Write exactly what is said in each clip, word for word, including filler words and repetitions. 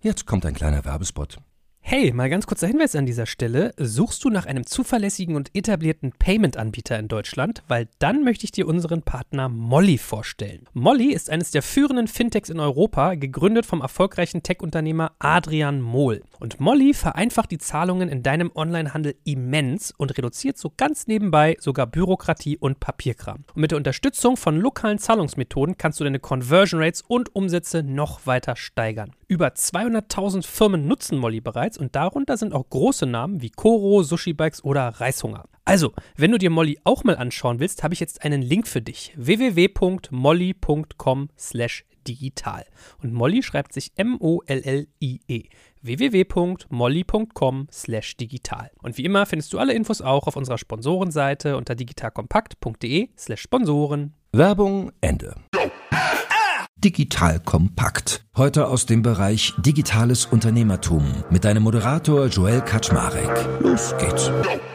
Jetzt kommt ein kleiner Werbespot. Hey, mal ganz kurzer Hinweis an dieser Stelle. Suchst du nach einem zuverlässigen und etablierten Payment-Anbieter in Deutschland? Weil dann möchte ich dir unseren Partner Molly vorstellen. Molly ist eines der führenden Fintechs in Europa, gegründet vom erfolgreichen Tech-Unternehmer Adrian Mohl. Und Molly vereinfacht die Zahlungen in deinem Onlinehandel immens und reduziert so ganz nebenbei sogar Bürokratie und Papierkram. Und mit der Unterstützung von lokalen Zahlungsmethoden kannst du deine Conversion Rates und Umsätze noch weiter steigern. Über zweihunderttausend Firmen nutzen Molly bereits und darunter sind auch große Namen wie Koro, Sushi Bikes oder Reishunger. Also, wenn du dir Molly auch mal anschauen willst, habe ich jetzt einen Link für dich. w w w punkt molly punkt com slash digital. Und Molly schreibt sich M O L L I E. w w w punkt molly punkt com slash digital. Und wie immer findest du alle Infos auch auf unserer Sponsorenseite unter digitalkompakt punkt de slash Sponsoren. Werbung Ende. Digital Kompakt. Heute aus dem Bereich Digitales Unternehmertum mit deinem Moderator Joel Kaczmarek. Los geht's.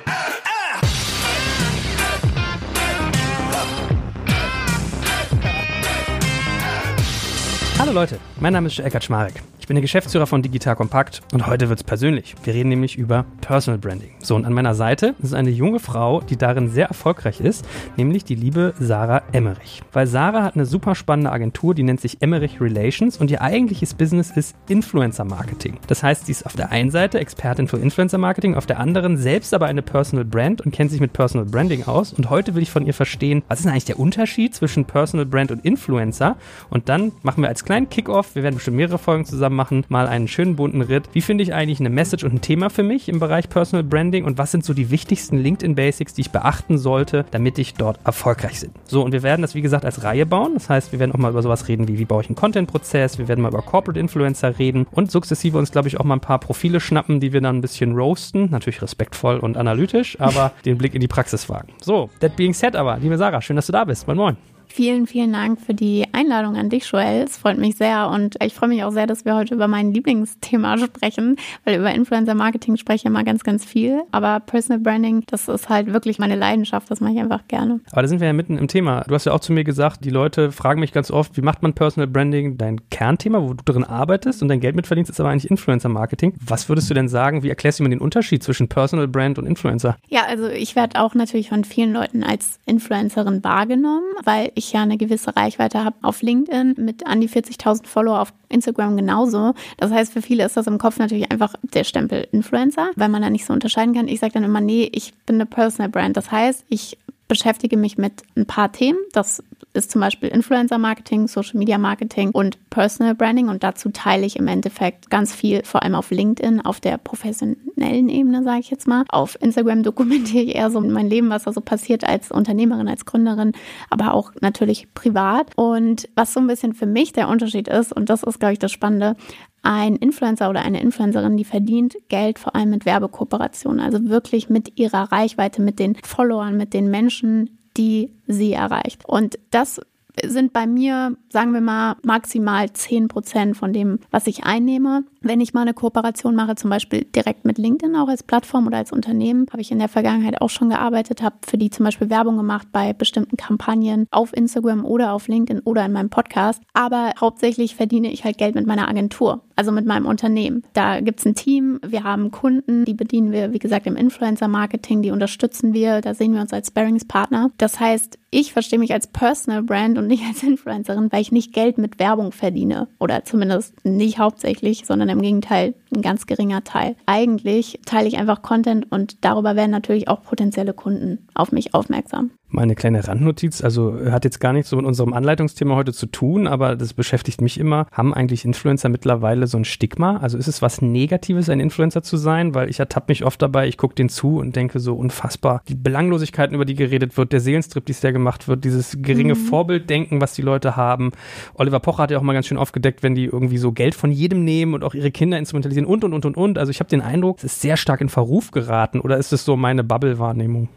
Hallo Leute, mein Name ist Joel Kaczmarek. Ich bin der Geschäftsführer von Digital Kompakt und heute wird's persönlich. Wir reden nämlich über Personal Branding. So, und an meiner Seite ist eine junge Frau, die darin sehr erfolgreich ist, nämlich die liebe Sarah Emmerich. Weil Sarah hat eine super spannende Agentur, die nennt sich Emmerich Relations und ihr eigentliches Business ist Influencer Marketing. Das heißt, sie ist auf der einen Seite Expertin für Influencer Marketing, auf der anderen selbst aber eine Personal Brand und kennt sich mit Personal Branding aus. Und heute will ich von ihr verstehen, was ist denn eigentlich der Unterschied zwischen Personal Brand und Influencer? Und dann machen wir als kleinen Kick-Off, wir werden bestimmt mehrere Folgen zusammen machen, mal einen schönen bunten Ritt. Wie finde ich eigentlich eine Message und ein Thema für mich im Bereich Personal Branding und was sind so die wichtigsten LinkedIn-Basics, die ich beachten sollte, damit ich dort erfolgreich bin? So, und wir werden das, wie gesagt, als Reihe bauen. Das heißt, wir werden auch mal über sowas reden wie, wie baue ich einen Content-Prozess, wir werden mal über Corporate Influencer reden und sukzessive uns, glaube ich, auch mal ein paar Profile schnappen, die wir dann ein bisschen roasten. Natürlich respektvoll und analytisch, aber den Blick in die Praxis wagen. So, that being said aber, liebe Sarah, schön, dass du da bist. Moin, moin. Vielen, vielen Dank für die Einladung an dich, Joel. Es freut mich sehr und ich freue mich auch sehr, dass wir heute über mein Lieblingsthema sprechen, weil über Influencer-Marketing spreche ich immer ganz, ganz viel. Aber Personal Branding, das ist halt wirklich meine Leidenschaft, das mache ich einfach gerne. Aber da sind wir ja mitten im Thema. Du hast ja auch zu mir gesagt, die Leute fragen mich ganz oft, wie macht man Personal Branding? Dein Kernthema, wo du drin arbeitest und dein Geld mitverdienst, ist aber eigentlich Influencer-Marketing. Was würdest du denn sagen, wie erklärst du mir den Unterschied zwischen Personal Brand und Influencer? Ja, also ich werde auch natürlich von vielen Leuten als Influencerin wahrgenommen, weil ich ich ja eine gewisse Reichweite habe auf LinkedIn mit an die vierzigtausend Follower, auf Instagram genauso. Das heißt, für viele ist das im Kopf natürlich einfach der Stempel Influencer, weil man da nicht so unterscheiden kann. Ich sage dann immer, nee, ich bin eine Personal Brand. Das heißt, ich beschäftige mich mit ein paar Themen. Das ist zum Beispiel Influencer-Marketing, Social-Media-Marketing und Personal Branding. Und dazu teile ich im Endeffekt ganz viel, vor allem auf LinkedIn, auf der professionellen Ebene, sage ich jetzt mal. Auf Instagram dokumentiere ich eher so mein Leben, was da so passiert als Unternehmerin, als Gründerin, aber auch natürlich privat. Und was so ein bisschen für mich der Unterschied ist, und das ist, glaube ich, das Spannende, ein Influencer oder eine Influencerin, die verdient Geld vor allem mit Werbekooperationen, also wirklich mit ihrer Reichweite, mit den Followern, mit den Menschen, die sie erreicht. Und das sind bei mir, sagen wir mal, maximal zehn Prozent von dem, was ich einnehme. Wenn ich mal eine Kooperation mache, zum Beispiel direkt mit LinkedIn auch als Plattform oder als Unternehmen, habe ich in der Vergangenheit auch schon gearbeitet, habe für die zum Beispiel Werbung gemacht bei bestimmten Kampagnen auf Instagram oder auf LinkedIn oder in meinem Podcast. Aber hauptsächlich verdiene ich halt Geld mit meiner Agentur, also mit meinem Unternehmen. Da gibt es ein Team, wir haben Kunden, die bedienen wir, wie gesagt, im Influencer-Marketing, die unterstützen wir, da sehen wir uns als Sparringspartner. Das heißt, ich verstehe mich als Personal Brand und nicht als Influencerin, weil ich nicht Geld mit Werbung verdiene oder zumindest nicht hauptsächlich, sondern im Gegenteil ein ganz geringer Teil. Eigentlich teile ich einfach Content und darüber werden natürlich auch potenzielle Kunden auf mich aufmerksam. Mal eine kleine Randnotiz, also hat jetzt gar nichts so mit unserem Anleitungsthema heute zu tun, aber das beschäftigt mich immer. Haben eigentlich Influencer mittlerweile so ein Stigma? Also ist es was Negatives, ein Influencer zu sein? Weil ich ertappe mich oft dabei, ich gucke denen zu und denke so unfassbar. Die Belanglosigkeiten, über die geredet wird, der Seelenstrip, die es da gemacht wird, dieses geringe mhm. Vorbilddenken, was die Leute haben. Oliver Pocher hat ja auch mal ganz schön aufgedeckt, wenn die irgendwie so Geld von jedem nehmen und auch ihre Kinder instrumentalisieren und, und, und, und, und. Also ich habe den Eindruck, es ist sehr stark in Verruf geraten oder ist es so meine Bubble-Wahrnehmung?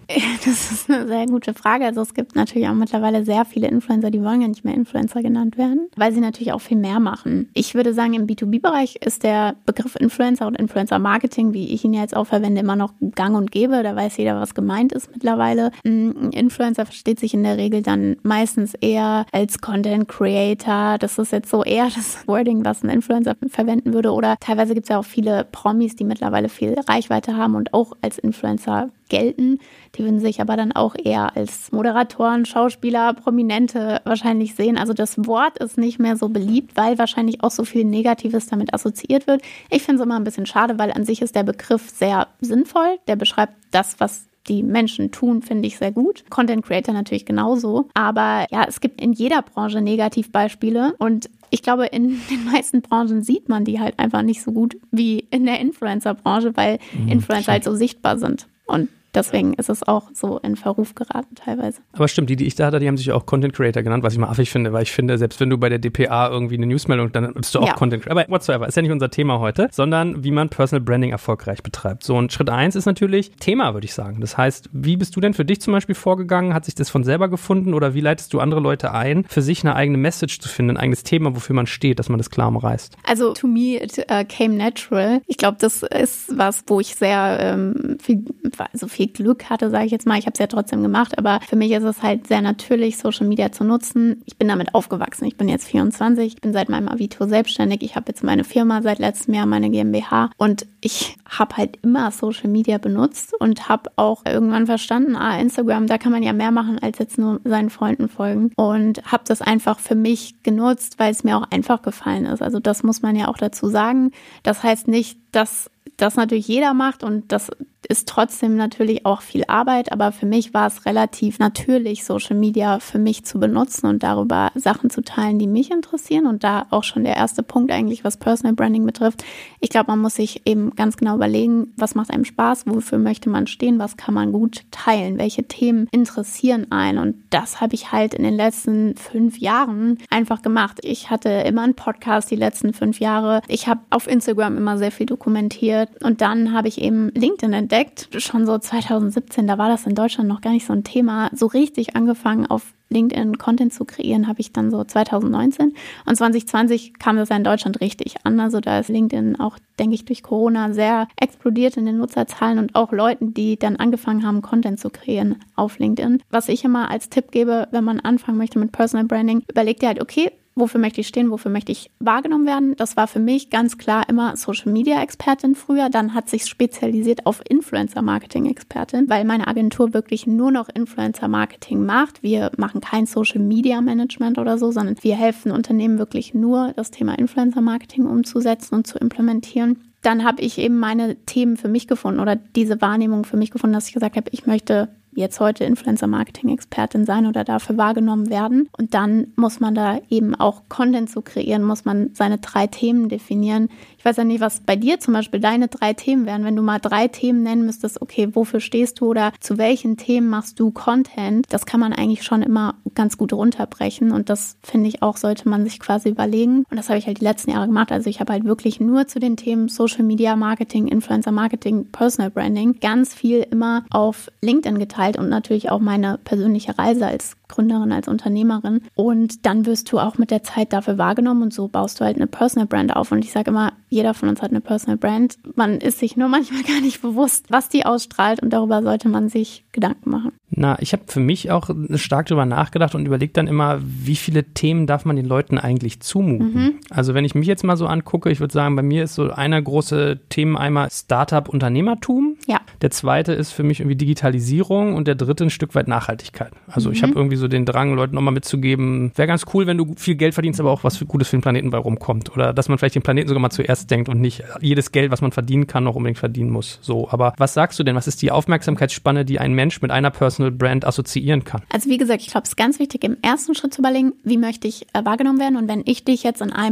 das ist eine sehr gute Frage. Also es gibt natürlich auch mittlerweile sehr viele Influencer, die wollen ja nicht mehr Influencer genannt werden, weil sie natürlich auch viel mehr machen. Ich würde sagen, im B zwei B-Bereich ist der Begriff Influencer und Influencer-Marketing, wie ich ihn jetzt auch verwende, immer noch gang und gäbe. Da weiß jeder, was gemeint ist mittlerweile. Ein Influencer versteht sich in der Regel dann meistens eher als Content Creator. Das ist jetzt so eher das Wording, was ein Influencer verwenden würde. Oder teilweise gibt es ja auch viele Promis, die mittlerweile viel Reichweite haben und auch als Influencer gelten. Die würden sich aber dann auch eher als Moderatoren, Schauspieler, Prominente wahrscheinlich sehen. Also das Wort ist nicht mehr so beliebt, weil wahrscheinlich auch so viel Negatives damit assoziiert wird. Ich finde es immer ein bisschen schade, weil an sich ist der Begriff sehr sinnvoll. Der beschreibt das, was die Menschen tun, finde ich sehr gut. Content Creator natürlich genauso. Aber ja, es gibt in jeder Branche Negativbeispiele und ich glaube, in den meisten Branchen sieht man die halt einfach nicht so gut wie in der Influencer-Branche, weil mhm, Influencer halt so sichtbar sind. Und deswegen ist es auch so in Verruf geraten teilweise. Aber stimmt, die, die ich da hatte, die haben sich auch Content Creator genannt, was ich mal affig finde, weil ich finde, selbst wenn du bei der D P A irgendwie eine Newsmeldung, dann bist du auch ja. Content Creator. Aber whatsoever, ist ja nicht unser Thema heute, sondern wie man Personal Branding erfolgreich betreibt. So, und Schritt eins ist natürlich Thema, würde ich sagen. Das heißt, wie bist du denn für dich zum Beispiel vorgegangen? Hat sich das von selber gefunden oder wie leitest du andere Leute ein, für sich eine eigene Message zu finden, ein eigenes Thema, wofür man steht, dass man das klar umreißt? Also, to me, it uh, came natural. Ich glaube, das ist was, wo ich sehr ähm, viel, also viel Glück hatte, sage ich jetzt mal. Ich habe es ja trotzdem gemacht, aber für mich ist es halt sehr natürlich, Social Media zu nutzen. Ich bin damit aufgewachsen. Ich bin jetzt vierundzwanzig, ich bin seit meinem Abitur selbstständig. Ich habe jetzt meine Firma seit letztem Jahr, meine GmbH und ich habe halt immer Social Media benutzt und habe auch irgendwann verstanden, ah, Instagram, da kann man ja mehr machen, als jetzt nur seinen Freunden folgen und habe das einfach für mich genutzt, weil es mir auch einfach gefallen ist. Also das muss man ja auch dazu sagen. Das heißt nicht, dass das natürlich jeder macht und das ist trotzdem natürlich auch viel Arbeit, aber für mich war es relativ natürlich, Social Media für mich zu benutzen und darüber Sachen zu teilen, die mich interessieren und da auch schon der erste Punkt eigentlich, was Personal Branding betrifft. Ich glaube, man muss sich eben ganz genau überlegen, was macht einem Spaß, wofür möchte man stehen, was kann man gut teilen, welche Themen interessieren einen und das habe ich halt in den letzten fünf Jahren einfach gemacht. Ich hatte immer einen Podcast die letzten fünf Jahre, ich habe auf Instagram immer sehr viel dokumentiert und dann habe ich eben LinkedIn entdeckt. Schon so zwanzig siebzehn, da war das in Deutschland noch gar nicht so ein Thema. So richtig angefangen auf LinkedIn Content zu kreieren, habe ich dann so zwanzig neunzehn. Und zwanzig zwanzig kam das ja in Deutschland richtig an. Also da ist LinkedIn auch, denke ich, durch Corona sehr explodiert in den Nutzerzahlen und auch Leuten, die dann angefangen haben, Content zu kreieren auf LinkedIn. Was ich immer als Tipp gebe, wenn man anfangen möchte mit Personal Branding, überleg dir halt, okay, wofür möchte ich stehen, wofür möchte ich wahrgenommen werden. Das war für mich ganz klar immer Social-Media-Expertin früher. Dann hat sich spezialisiert auf Influencer-Marketing-Expertin, weil meine Agentur wirklich nur noch Influencer-Marketing macht. Wir machen kein Social-Media-Management oder so, sondern wir helfen Unternehmen wirklich nur, das Thema Influencer-Marketing umzusetzen und zu implementieren. Dann habe ich eben meine Themen für mich gefunden oder diese Wahrnehmung für mich gefunden, dass ich gesagt habe, ich möchte jetzt heute Influencer-Marketing-Expertin sein oder dafür wahrgenommen werden. Und dann muss man da eben auch Content zu kreieren, muss man seine drei Themen definieren. Ich weiß ja nicht, was bei dir zum Beispiel deine drei Themen wären. Wenn du mal drei Themen nennen müsstest, okay, wofür stehst du oder zu welchen Themen machst du Content? Das kann man eigentlich schon immer ganz gut runterbrechen. Und das, finde ich auch, sollte man sich quasi überlegen. Und das habe ich halt die letzten Jahre gemacht. Also ich habe halt wirklich nur zu den Themen Social Media Marketing, Influencer Marketing, Personal Branding ganz viel immer auf LinkedIn geteilt. Und natürlich auch meine persönliche Reise als Gründerin, als Unternehmerin. Und dann wirst du auch mit der Zeit dafür wahrgenommen und so baust du halt eine Personal Brand auf. Und ich sage immer, jeder von uns hat eine Personal Brand. Man ist sich nur manchmal gar nicht bewusst, was die ausstrahlt und darüber sollte man sich Gedanken machen. Na, ich habe für mich auch stark darüber nachgedacht und überlege dann immer, wie viele Themen darf man den Leuten eigentlich zumuten? Mhm. Also wenn ich mich jetzt mal so angucke, ich würde sagen, bei mir ist so einer große Themen einmal Startup-Unternehmertum. Ja. Der zweite ist für mich irgendwie Digitalisierung und der dritte ein Stück weit Nachhaltigkeit. Also mhm. ich habe irgendwie so den Drang, Leuten nochmal mitzugeben, wäre ganz cool, wenn du viel Geld verdienst, aber auch was für Gutes für den Planeten bei rumkommt. Oder dass man vielleicht den Planeten sogar mal zuerst denkt und nicht jedes Geld, was man verdienen kann, noch unbedingt verdienen muss. So, aber was sagst du denn? Was ist die Aufmerksamkeitsspanne, die ein Mensch mit einer Personal Brand assoziieren kann? Also wie gesagt, ich glaube, es ist ganz wichtig, im ersten Schritt zu überlegen, wie möchte ich äh, wahrgenommen werden? Und wenn ich dich jetzt in einem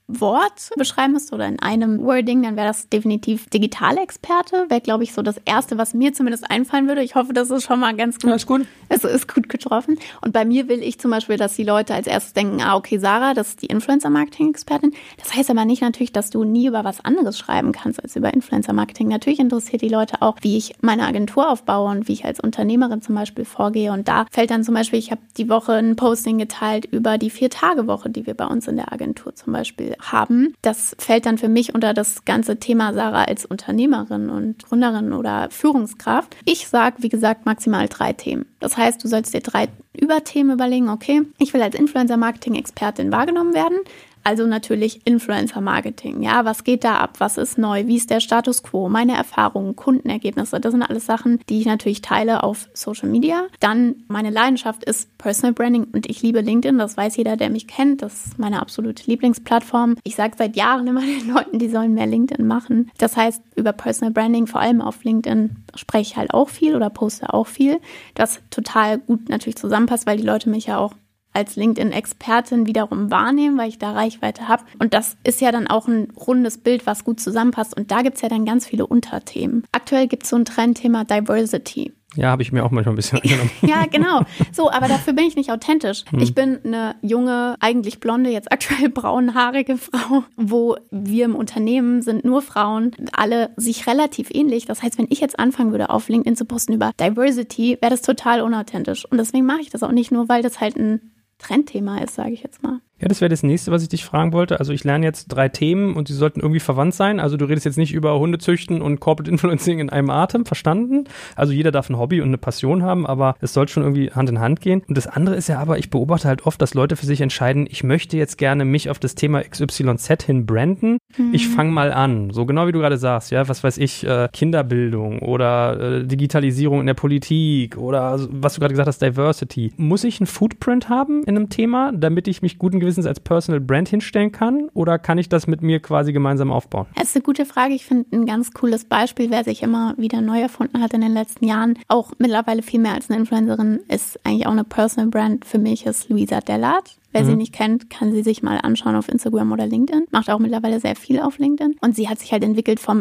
Wort beschreiben müsste oder in einem Wording, dann wäre das definitiv digitale Experte. Wäre, glaube ich, so das Erste, was mir zumindest einfallen würde. Ich hoffe, das ist schon mal ganz gut. Ja, ist gut. Es ist gut getroffen. Und bei mir will ich zum Beispiel, dass die Leute als erstes denken, ah, okay, Sarah, das ist die Influencer-Marketing-Expertin. Das heißt aber nicht natürlich, dass du nie über was anderes schreiben kannst als über Influencer-Marketing. Natürlich interessiert die Leute auch, wie ich meine Agentur aufbaue und wie ich als Unternehmerin zum Beispiel vorgehe. Und da fällt dann zum Beispiel, ich habe die Woche ein Posting geteilt über die Vier-Tage-Woche, die wir bei uns in der Agentur zum Beispiel haben. Das fällt dann für mich unter das ganze Thema Sarah als Unternehmerin und Gründerin oder Führungskraft. Ich sage, wie gesagt, maximal drei Themen. Das heißt, du sollst dir drei Überthemen überlegen, okay, ich will als Influencer-Marketing-Expertin wahrgenommen werden. Also natürlich Influencer-Marketing. Ja, was geht da ab? Was ist neu? Wie ist der Status quo? Meine Erfahrungen, Kundenergebnisse. Das sind alles Sachen, die ich natürlich teile auf Social Media. Dann meine Leidenschaft ist Personal Branding und ich liebe LinkedIn. Das weiß jeder, der mich kennt. Das ist meine absolute Lieblingsplattform. Ich sage seit Jahren immer den Leuten, die sollen mehr LinkedIn machen. Das heißt, über Personal Branding, vor allem auf LinkedIn, spreche ich halt auch viel oder poste auch viel. Das total gut natürlich zusammenpasst, weil die Leute mich ja auch als LinkedIn-Expertin wiederum wahrnehmen, weil ich da Reichweite habe. Und das ist ja dann auch ein rundes Bild, was gut zusammenpasst. Und da gibt es ja dann ganz viele Unterthemen. Aktuell gibt es so ein Trendthema Diversity. Ja, habe ich mir auch manchmal ein bisschen angenommen. Ja, genau. So, aber dafür bin ich nicht authentisch. Hm. Ich bin eine junge, eigentlich blonde, jetzt aktuell braunhaarige Frau, wo wir im Unternehmen sind nur Frauen, alle sich relativ ähnlich. Das heißt, wenn ich jetzt anfangen würde, auf LinkedIn zu posten über Diversity, wäre das total unauthentisch. Und deswegen mache ich das auch nicht nur, weil das halt ein Trendthema ist, sage ich jetzt mal. Ja, das wäre das nächste, was ich dich fragen wollte. Also ich lerne jetzt drei Themen und sie sollten irgendwie verwandt sein. Also du redest jetzt nicht über Hundezüchten und Corporate Influencing in einem Atem, verstanden? Also jeder darf ein Hobby und eine Passion haben, aber es soll schon irgendwie Hand in Hand gehen. Und das andere ist ja aber, ich beobachte halt oft, dass Leute für sich entscheiden, ich möchte jetzt gerne mich auf das Thema X Y Z hin branden. Mhm. Ich fange mal an. So genau wie du gerade sagst, ja, was weiß ich, äh, Kinderbildung oder äh, Digitalisierung in der Politik oder was du gerade gesagt hast, Diversity. Muss ich einen Footprint haben in einem Thema, damit ich mich guten Gewissens als Personal Brand hinstellen kann, oder kann ich das mit mir quasi gemeinsam aufbauen? Das ist eine gute Frage. Ich finde ein ganz cooles Beispiel, wer sich immer wieder neu erfunden hat in den letzten Jahren, auch mittlerweile viel mehr als eine Influencerin, ist eigentlich auch eine Personal Brand für mich, ist Luisa Dellert. Wer mhm. sie nicht kennt, kann sie sich mal anschauen auf Instagram oder LinkedIn. Macht auch mittlerweile sehr viel auf LinkedIn. Und sie hat sich halt entwickelt vom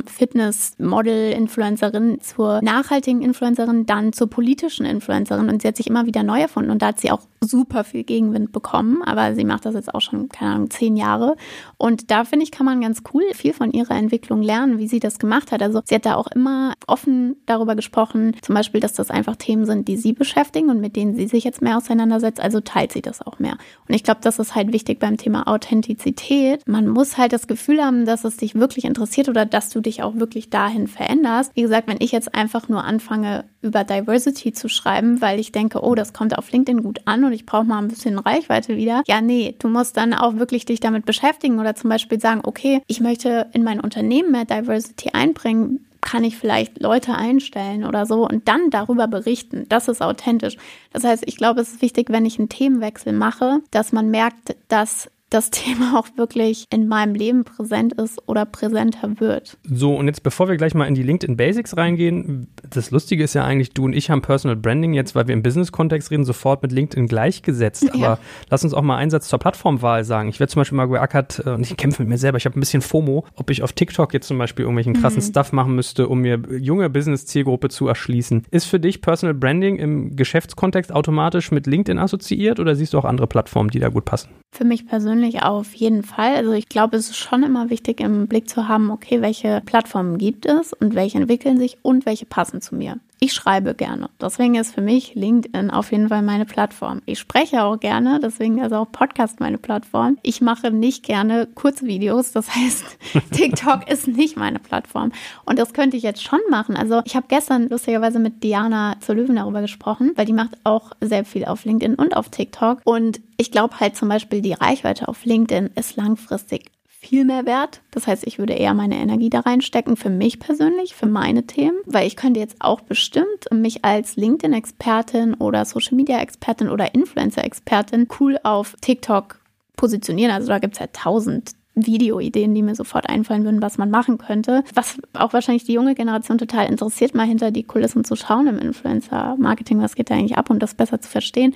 Fitness-Model-Influencerin zur nachhaltigen Influencerin, dann zur politischen Influencerin. Und sie hat sich immer wieder neu erfunden. Und da hat sie auch super viel Gegenwind bekommen. Aber sie macht das jetzt auch schon, keine Ahnung, zehn Jahre. Und da, finde ich, kann man ganz cool viel von ihrer Entwicklung lernen, wie sie das gemacht hat. Also sie hat da auch immer offen darüber gesprochen, zum Beispiel, dass das einfach Themen sind, die sie beschäftigen und mit denen sie sich jetzt mehr auseinandersetzt. Also teilt sie das auch mehr. Und ich Ich glaube, das ist halt wichtig beim Thema Authentizität. Man muss halt das Gefühl haben, dass es dich wirklich interessiert oder dass du dich auch wirklich dahin veränderst. Wie gesagt, wenn ich jetzt einfach nur anfange, über Diversity zu schreiben, weil ich denke, oh, das kommt auf LinkedIn gut an und ich brauche mal ein bisschen Reichweite wieder. Ja, nee, du musst dann auch wirklich dich damit beschäftigen oder zum Beispiel sagen, okay, ich möchte in mein Unternehmen mehr Diversity einbringen. Kann ich vielleicht Leute einstellen oder so und dann darüber berichten. Das ist authentisch. Das heißt, ich glaube, es ist wichtig, wenn ich einen Themenwechsel mache, dass man merkt, dass das Thema auch wirklich in meinem Leben präsent ist oder präsenter wird. So, und jetzt bevor wir gleich mal in die LinkedIn Basics reingehen, das Lustige ist ja eigentlich, du und ich haben Personal Branding jetzt, weil wir im Business-Kontext reden, sofort mit LinkedIn gleichgesetzt. Aber ja. Lass uns auch mal einen Satz zur Plattformwahl sagen. Ich werde zum Beispiel mal geackert, und ich kämpfe mit mir selber, ich habe ein bisschen FOMO, ob ich auf TikTok jetzt zum Beispiel irgendwelchen krassen mhm. Stuff machen müsste, um mir junge Business-Zielgruppe zu erschließen. Ist für dich Personal Branding im Geschäftskontext automatisch mit LinkedIn assoziiert oder siehst du auch andere Plattformen, die da gut passen? Für mich persönlich auf jeden Fall. Also ich glaube, es ist schon immer wichtig, im Blick zu haben, okay, welche Plattformen gibt es und welche entwickeln sich und welche passen zu mir. Ich schreibe gerne. Deswegen ist für mich LinkedIn auf jeden Fall meine Plattform. Ich spreche auch gerne, deswegen ist auch Podcast meine Plattform. Ich mache nicht gerne Kurzvideos, das heißt, TikTok ist nicht meine Plattform. Und das könnte ich jetzt schon machen. Also ich habe gestern lustigerweise mit Diana zur Löwen darüber gesprochen, weil die macht auch sehr viel auf LinkedIn und auf TikTok. Und ich glaube halt zum Beispiel, die Reichweite auf LinkedIn ist langfristig viel mehr wert. Das heißt, ich würde eher meine Energie da reinstecken, für mich persönlich, für meine Themen, weil ich könnte jetzt auch bestimmt mich als LinkedIn-Expertin oder Social-Media-Expertin oder Influencer-Expertin cool auf TikTok positionieren. Also da gibt es halt tausend Videoideen, die mir sofort einfallen würden, was man machen könnte. Was auch wahrscheinlich die junge Generation total interessiert, mal hinter die Kulissen zu schauen im Influencer-Marketing, was geht da eigentlich ab und das besser zu verstehen.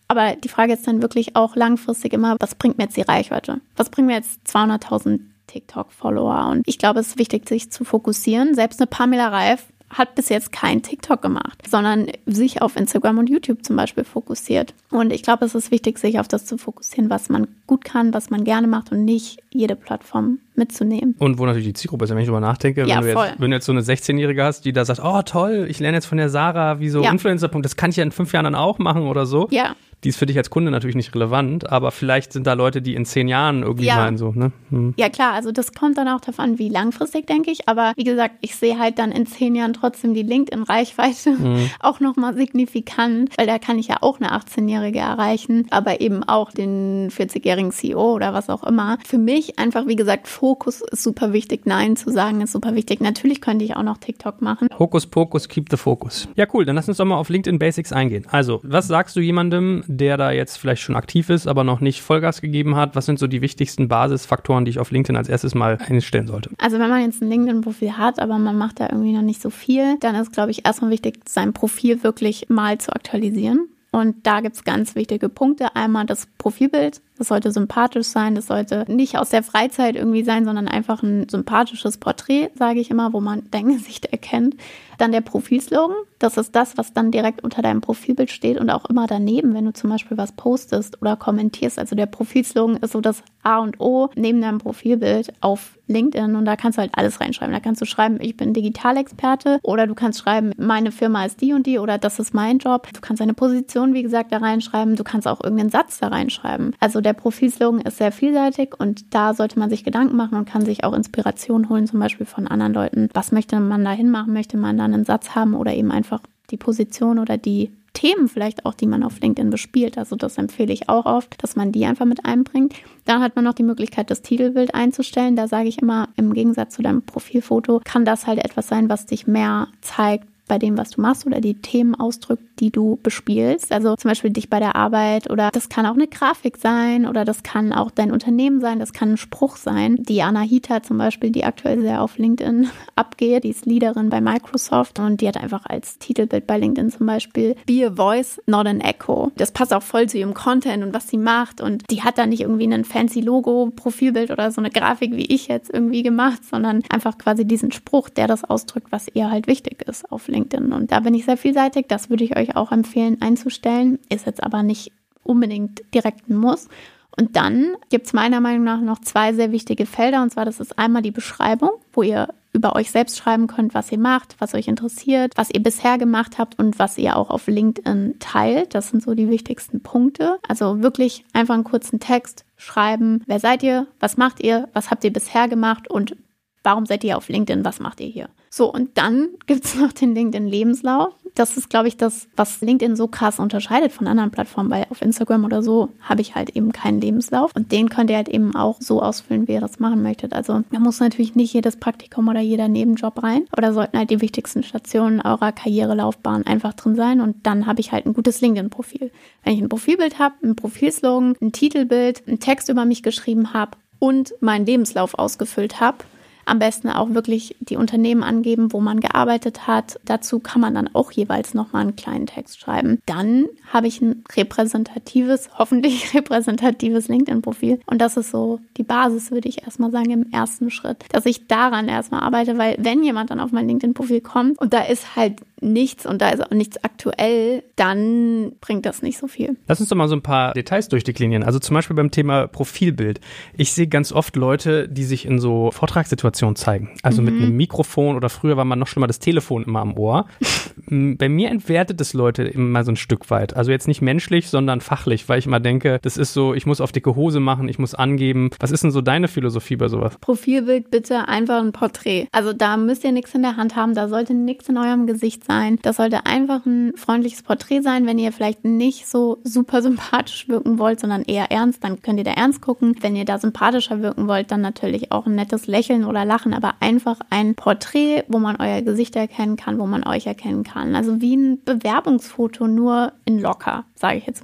Aber die Frage ist dann wirklich auch langfristig immer, was bringt mir jetzt die Reichweite? Was bringt mir jetzt zweihunderttausend TikTok-Follower? Und ich glaube, es ist wichtig, sich zu fokussieren. Selbst eine Pamela Reif hat bis jetzt kein TikTok gemacht, sondern sich auf Instagram und YouTube zum Beispiel fokussiert. Und ich glaube, es ist wichtig, sich auf das zu fokussieren, was man gut kann, was man gerne macht und nicht jede Plattform mitzunehmen. Und wo natürlich die Zielgruppe ist, wenn ich darüber nachdenke, ja, wenn, du voll. jetzt, wenn du jetzt so eine sechzehnjährige hast, die da sagt, oh toll, ich lerne jetzt von der Sarah, wie so ja. Influencer, das kann ich ja in fünf Jahren dann auch machen oder so. Ja. Die ist für dich als Kunde natürlich nicht relevant, aber vielleicht sind da Leute, die in zehn Jahren irgendwie ja. meinen so, ne? Hm. Ja klar, also das kommt dann auch darauf an, wie langfristig, denke ich. Aber wie gesagt, ich sehe halt dann in zehn Jahren trotzdem die LinkedIn-Reichweite mhm. auch nochmal signifikant, weil da kann ich ja auch eine achtzehnjährige erreichen, aber eben auch den vierzigjährigen C E O oder was auch immer. Für mich einfach, wie gesagt, Fokus ist super wichtig. Nein zu sagen ist super wichtig. Natürlich könnte ich auch noch TikTok machen. Hokus Pokus, keep the focus. Ja cool, dann lass uns doch mal auf LinkedIn Basics eingehen. Also, was sagst du jemandem, der da jetzt vielleicht schon aktiv ist, aber noch nicht Vollgas gegeben hat? Was sind so die wichtigsten Basisfaktoren, die ich auf LinkedIn als erstes mal einstellen sollte? Also wenn man jetzt ein LinkedIn-Profil hat, aber man macht da irgendwie noch nicht so viel, dann ist, glaube ich, erstmal wichtig, sein Profil wirklich mal zu aktualisieren. Und da gibt es ganz wichtige Punkte. Einmal das Profilbild. Das sollte sympathisch sein. Das sollte nicht aus der Freizeit irgendwie sein, sondern einfach ein sympathisches Porträt, sage ich immer, wo man dein Gesicht erkennt. Dann der Profilslogan. Das ist das, was dann direkt unter deinem Profilbild steht und auch immer daneben, wenn du zum Beispiel was postest oder kommentierst. Also der Profilslogan ist so das A und O neben deinem Profilbild auf LinkedIn und da kannst du halt alles reinschreiben. Da kannst du schreiben, ich bin Digitalexperte oder du kannst schreiben, meine Firma ist die und die oder das ist mein Job. Du kannst deine Position, wie gesagt, da reinschreiben. Du kannst auch irgendeinen Satz da reinschreiben. Also der Profilslogan ist sehr vielseitig und da sollte man sich Gedanken machen und kann sich auch Inspiration holen, zum Beispiel von anderen Leuten. Was möchte man da hinmachen? Möchte man da einen Satz haben oder eben einfach die Position oder die Themen vielleicht auch, die man auf LinkedIn bespielt. Also das empfehle ich auch oft, dass man die einfach mit einbringt. Dann hat man noch die Möglichkeit, das Titelbild einzustellen. Da sage ich immer, im Gegensatz zu deinem Profilfoto kann das halt etwas sein, was dich mehr zeigt bei dem, was du machst oder die Themen ausdrückt, die du bespielst. Also zum Beispiel dich bei der Arbeit oder das kann auch eine Grafik sein oder das kann auch dein Unternehmen sein, das kann ein Spruch sein. Die Anahita zum Beispiel, die aktuell sehr auf LinkedIn abgeht, die ist Leaderin bei Microsoft und die hat einfach als Titelbild bei LinkedIn zum Beispiel Be a voice, not an echo. Das passt auch voll zu ihrem Content und was sie macht und die hat da nicht irgendwie ein fancy Logo, Profilbild oder so eine Grafik wie ich jetzt irgendwie gemacht, sondern einfach quasi diesen Spruch, der das ausdrückt, was ihr halt wichtig ist auf LinkedIn. Und da bin ich sehr vielseitig, das würde ich euch auch empfehlen einzustellen, ist jetzt aber nicht unbedingt direkt ein Muss. Und dann gibt es meiner Meinung nach noch zwei sehr wichtige Felder und zwar das ist einmal die Beschreibung, wo ihr über euch selbst schreiben könnt, was ihr macht, was euch interessiert, was ihr bisher gemacht habt und was ihr auch auf LinkedIn teilt. Das sind so die wichtigsten Punkte. Also wirklich einfach einen kurzen Text schreiben. Wer seid ihr? Was macht ihr? Was habt ihr bisher gemacht? Und warum seid ihr auf LinkedIn? Was macht ihr hier? So, und dann gibt es noch den LinkedIn-Lebenslauf. Das ist, glaube ich, das, was LinkedIn so krass unterscheidet von anderen Plattformen, weil auf Instagram oder so habe ich halt eben keinen Lebenslauf. Und den könnt ihr halt eben auch so ausfüllen, wie ihr das machen möchtet. Also da muss natürlich nicht jedes Praktikum oder jeder Nebenjob rein, aber da sollten halt die wichtigsten Stationen eurer Karrierelaufbahn einfach drin sein. Und dann habe ich halt ein gutes LinkedIn-Profil. Wenn ich ein Profilbild habe, ein Profilslogan, ein Titelbild, einen Text über mich geschrieben habe und meinen Lebenslauf ausgefüllt habe, am besten auch wirklich die Unternehmen angeben, wo man gearbeitet hat. Dazu kann man dann auch jeweils nochmal einen kleinen Text schreiben. Dann habe ich ein repräsentatives, hoffentlich repräsentatives LinkedIn-Profil. Und das ist so die Basis, würde ich erstmal sagen, im ersten Schritt, dass ich daran erstmal arbeite, weil wenn jemand dann auf mein LinkedIn-Profil kommt und da ist halt nichts und da ist auch nichts aktuell, dann bringt das nicht so viel. Lass uns doch mal so ein paar Details durchdeklinieren. Also zum Beispiel beim Thema Profilbild. Ich sehe ganz oft Leute, die sich in so Vortragssituationen zeigen. Also mhm. mit einem Mikrofon oder früher war man noch schlimmer das Telefon immer am Ohr. Bei mir entwertet es Leute immer so ein Stück weit. Also jetzt nicht menschlich, sondern fachlich, weil ich immer denke, das ist so, ich muss auf dicke Hose machen, ich muss angeben. Was ist denn so deine Philosophie bei sowas? Profilbild bitte einfach ein Porträt. Also da müsst ihr nichts in der Hand haben, da sollte nichts in eurem Gesicht sein. Das sollte einfach ein freundliches Porträt sein. Wenn ihr vielleicht nicht so super sympathisch wirken wollt, sondern eher ernst, dann könnt ihr da ernst gucken. Wenn ihr da sympathischer wirken wollt, dann natürlich auch ein nettes Lächeln oder Lachen, aber einfach ein Porträt, wo man euer Gesicht erkennen kann, wo man euch erkennen kann. Also wie ein Bewerbungsfoto, nur in locker, sage ich jetzt mal.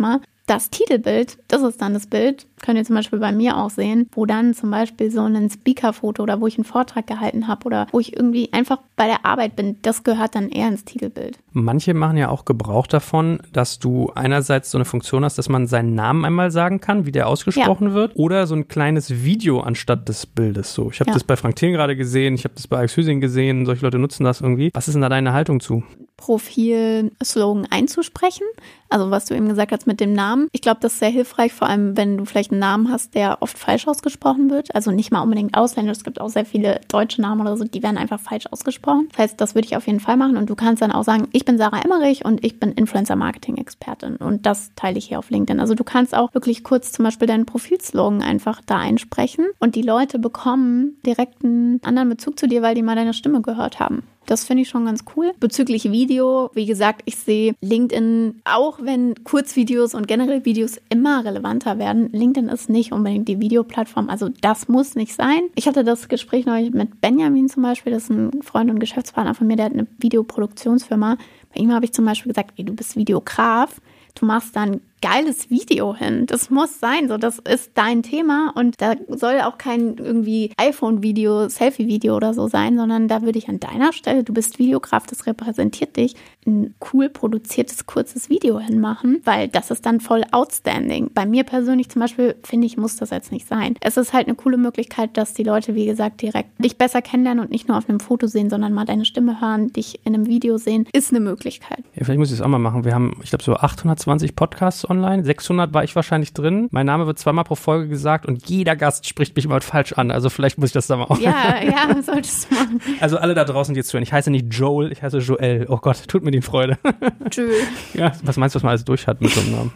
das Titelbild, das ist dann das Bild, könnt ihr zum Beispiel bei mir auch sehen, wo dann zum Beispiel so ein Speaker-Foto oder wo ich einen Vortrag gehalten habe oder wo ich irgendwie einfach bei der Arbeit bin, das gehört dann eher ins Titelbild. Manche machen ja auch Gebrauch davon, dass du einerseits so eine Funktion hast, dass man seinen Namen einmal sagen kann, wie der ausgesprochen ja. wird, oder so ein kleines Video anstatt des Bildes. So, ich habe ja. das bei Frank Thelen gerade gesehen, ich habe das bei Alex Hüsing gesehen, solche Leute nutzen das irgendwie. Was ist denn da deine Haltung zu? Profil-Slogan einzusprechen. Also was du eben gesagt hast mit dem Namen. Ich glaube, das ist sehr hilfreich, vor allem wenn du vielleicht einen Namen hast, der oft falsch ausgesprochen wird. Also nicht mal unbedingt Ausländisch. Es gibt auch sehr viele deutsche Namen oder so, die werden einfach falsch ausgesprochen. Das heißt, das würde ich auf jeden Fall machen. Und du kannst dann auch sagen, ich bin Sarah Emmerich und ich bin Influencer-Marketing-Expertin. Und das teile ich hier auf LinkedIn. Also du kannst auch wirklich kurz zum Beispiel deinen Profilslogan einfach da einsprechen. Und die Leute bekommen direkt einen anderen Bezug zu dir, weil die mal deine Stimme gehört haben. Das finde ich schon ganz cool. Bezüglich Video, wie gesagt, ich sehe LinkedIn, auch wenn Kurzvideos und generell Videos immer relevanter werden, LinkedIn ist nicht unbedingt die Videoplattform, also das muss nicht sein. Ich hatte das Gespräch neulich mit Benjamin zum Beispiel, das ist ein Freund und Geschäftspartner von mir, der hat eine Videoproduktionsfirma. Bei ihm habe ich zum Beispiel gesagt, ey, du bist Videograf, du machst dann geiles Video hin. Das muss sein, so, das ist dein Thema und da soll auch kein irgendwie iPhone-Video, Selfie-Video oder so sein, sondern da würde ich an deiner Stelle, du bist Videograf, das repräsentiert dich, ein cool produziertes, kurzes Video hinmachen, weil das ist dann voll outstanding. Bei mir persönlich zum Beispiel, finde ich, muss das jetzt nicht sein. Es ist halt eine coole Möglichkeit, dass die Leute, wie gesagt, direkt dich besser kennenlernen und nicht nur auf einem Foto sehen, sondern mal deine Stimme hören, dich in einem Video sehen, ist eine Möglichkeit. Ja, vielleicht muss ich das auch mal machen. Wir haben, ich glaube, so achthundertzwanzig Podcasts online, sechshundert war ich wahrscheinlich drin. Mein Name wird zweimal pro Folge gesagt und jeder Gast spricht mich immer falsch an. Also vielleicht muss ich das da mal auch. Ja, ja, solltest du machen. Also alle da draußen, die jetzt zuhören. Ich heiße nicht Joel, ich heiße Joel. Oh Gott, tut mir die Freude. Joel. Ja, was meinst du, was man alles durch hat mit so einem Namen?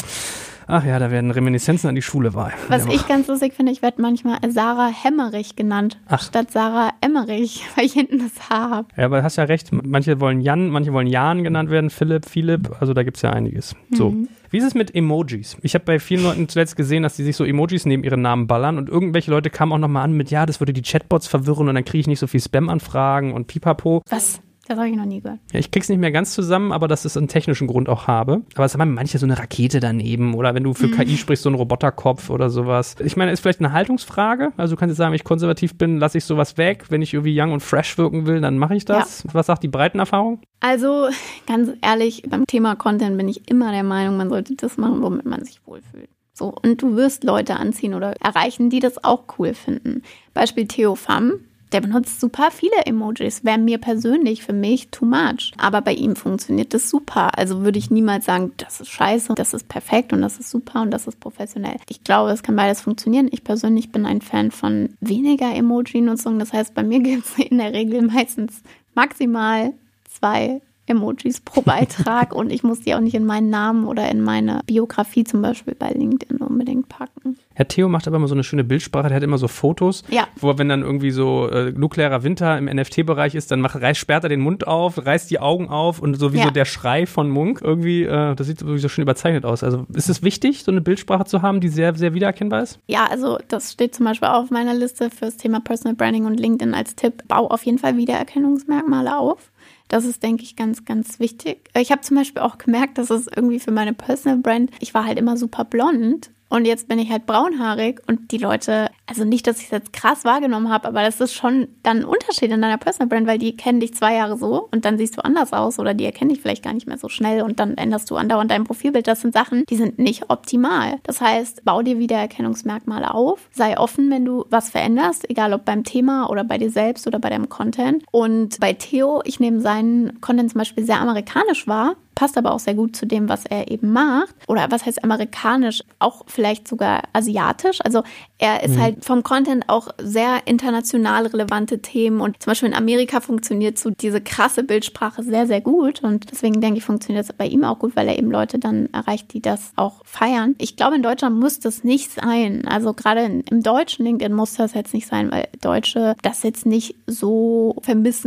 Ach ja, da werden Reminiszenzen an die Schule wahr. Was ich ganz lustig finde, ich werde manchmal Sarah Hemmerich genannt, Ach. statt Sarah Emmerich, weil ich hinten das H habe. Ja, aber du hast ja recht, manche wollen Jan, manche wollen Jan genannt werden, Philipp, Philipp, also da gibt es ja einiges. Mhm. So. Wie ist es mit Emojis? Ich habe bei vielen Leuten zuletzt gesehen, dass die sich so Emojis neben ihren Namen ballern und irgendwelche Leute kamen auch nochmal an mit, ja, das würde die Chatbots verwirren und dann kriege ich nicht so viel Spam-Anfragen und pipapo. Was? Das habe ich noch nie gehört. Ja, ich krieg's nicht mehr ganz zusammen, aber dass es einen technischen Grund auch habe. Aber es haben manche so eine Rakete daneben oder wenn du für mhm. K I sprichst, so ein Roboterkopf oder sowas. Ich meine, ist vielleicht eine Haltungsfrage. Also du kannst jetzt sagen, wenn ich konservativ bin, lasse ich sowas weg. Wenn ich irgendwie young und fresh wirken will, dann mache ich das. Ja. Was sagt die Breitenerfahrung? Also ganz ehrlich, beim Thema Content bin ich immer der Meinung, man sollte das machen, womit man sich wohlfühlt. So, und du wirst Leute anziehen oder erreichen, die das auch cool finden. Beispiel Theo Pham. Der benutzt super viele Emojis. Wäre mir persönlich, für mich, too much. Aber bei ihm funktioniert das super. Also würde ich niemals sagen, das ist scheiße, das ist perfekt und das ist super und das ist professionell. Ich glaube, es kann beides funktionieren. Ich persönlich bin ein Fan von weniger Emoji-Nutzung. Das heißt, bei mir gibt es in der Regel meistens maximal zwei Emojis pro Beitrag und ich muss die auch nicht in meinen Namen oder in meine Biografie zum Beispiel bei LinkedIn unbedingt packen. Herr Theo macht aber immer so eine schöne Bildsprache, der hat immer so Fotos, ja. wo wenn dann irgendwie so äh, nuklearer Winter im N F T-Bereich ist, dann macht, reißt, sperrt er den Mund auf, reißt die Augen auf und so wie ja. so der Schrei von Munk irgendwie, äh, das sieht irgendwie so schön überzeichnet aus. Also ist es wichtig, so eine Bildsprache zu haben, die sehr, sehr wiedererkennbar ist? Ja, also das steht zum Beispiel auch auf meiner Liste für das Thema Personal Branding und LinkedIn als Tipp. Bau auf jeden Fall Wiedererkennungsmerkmale auf. Das ist, denke ich, ganz, ganz wichtig. Ich habe zum Beispiel auch gemerkt, dass es irgendwie für meine Personal Brand, ich war halt immer super blond und jetzt bin ich halt braunhaarig und die Leute, also nicht, dass ich es jetzt krass wahrgenommen habe, aber das ist schon dann ein Unterschied in deiner Personal Brand, weil die kennen dich zwei Jahre so und dann siehst du anders aus oder die erkennen dich vielleicht gar nicht mehr so schnell und dann änderst du andauernd dein Profilbild. Das sind Sachen, die sind nicht optimal. Das heißt, bau dir Wiedererkennungsmerkmale auf, sei offen, wenn du was veränderst, egal ob beim Thema oder bei dir selbst oder bei deinem Content. Und bei Theo, ich nehme seinen Content zum Beispiel sehr amerikanisch wahr, passt aber auch sehr gut zu dem, was er eben macht. Oder was heißt amerikanisch? Auch vielleicht sogar asiatisch. Also er ist mhm. halt vom Content auch sehr international relevante Themen. Und zum Beispiel in Amerika funktioniert so diese krasse Bildsprache sehr, sehr gut. Und deswegen denke ich, funktioniert das bei ihm auch gut, weil er eben Leute dann erreicht, die das auch feiern. Ich glaube, in Deutschland muss das nicht sein. Also gerade im deutschen LinkedIn muss das jetzt nicht sein, weil Deutsche das jetzt nicht so vermissen,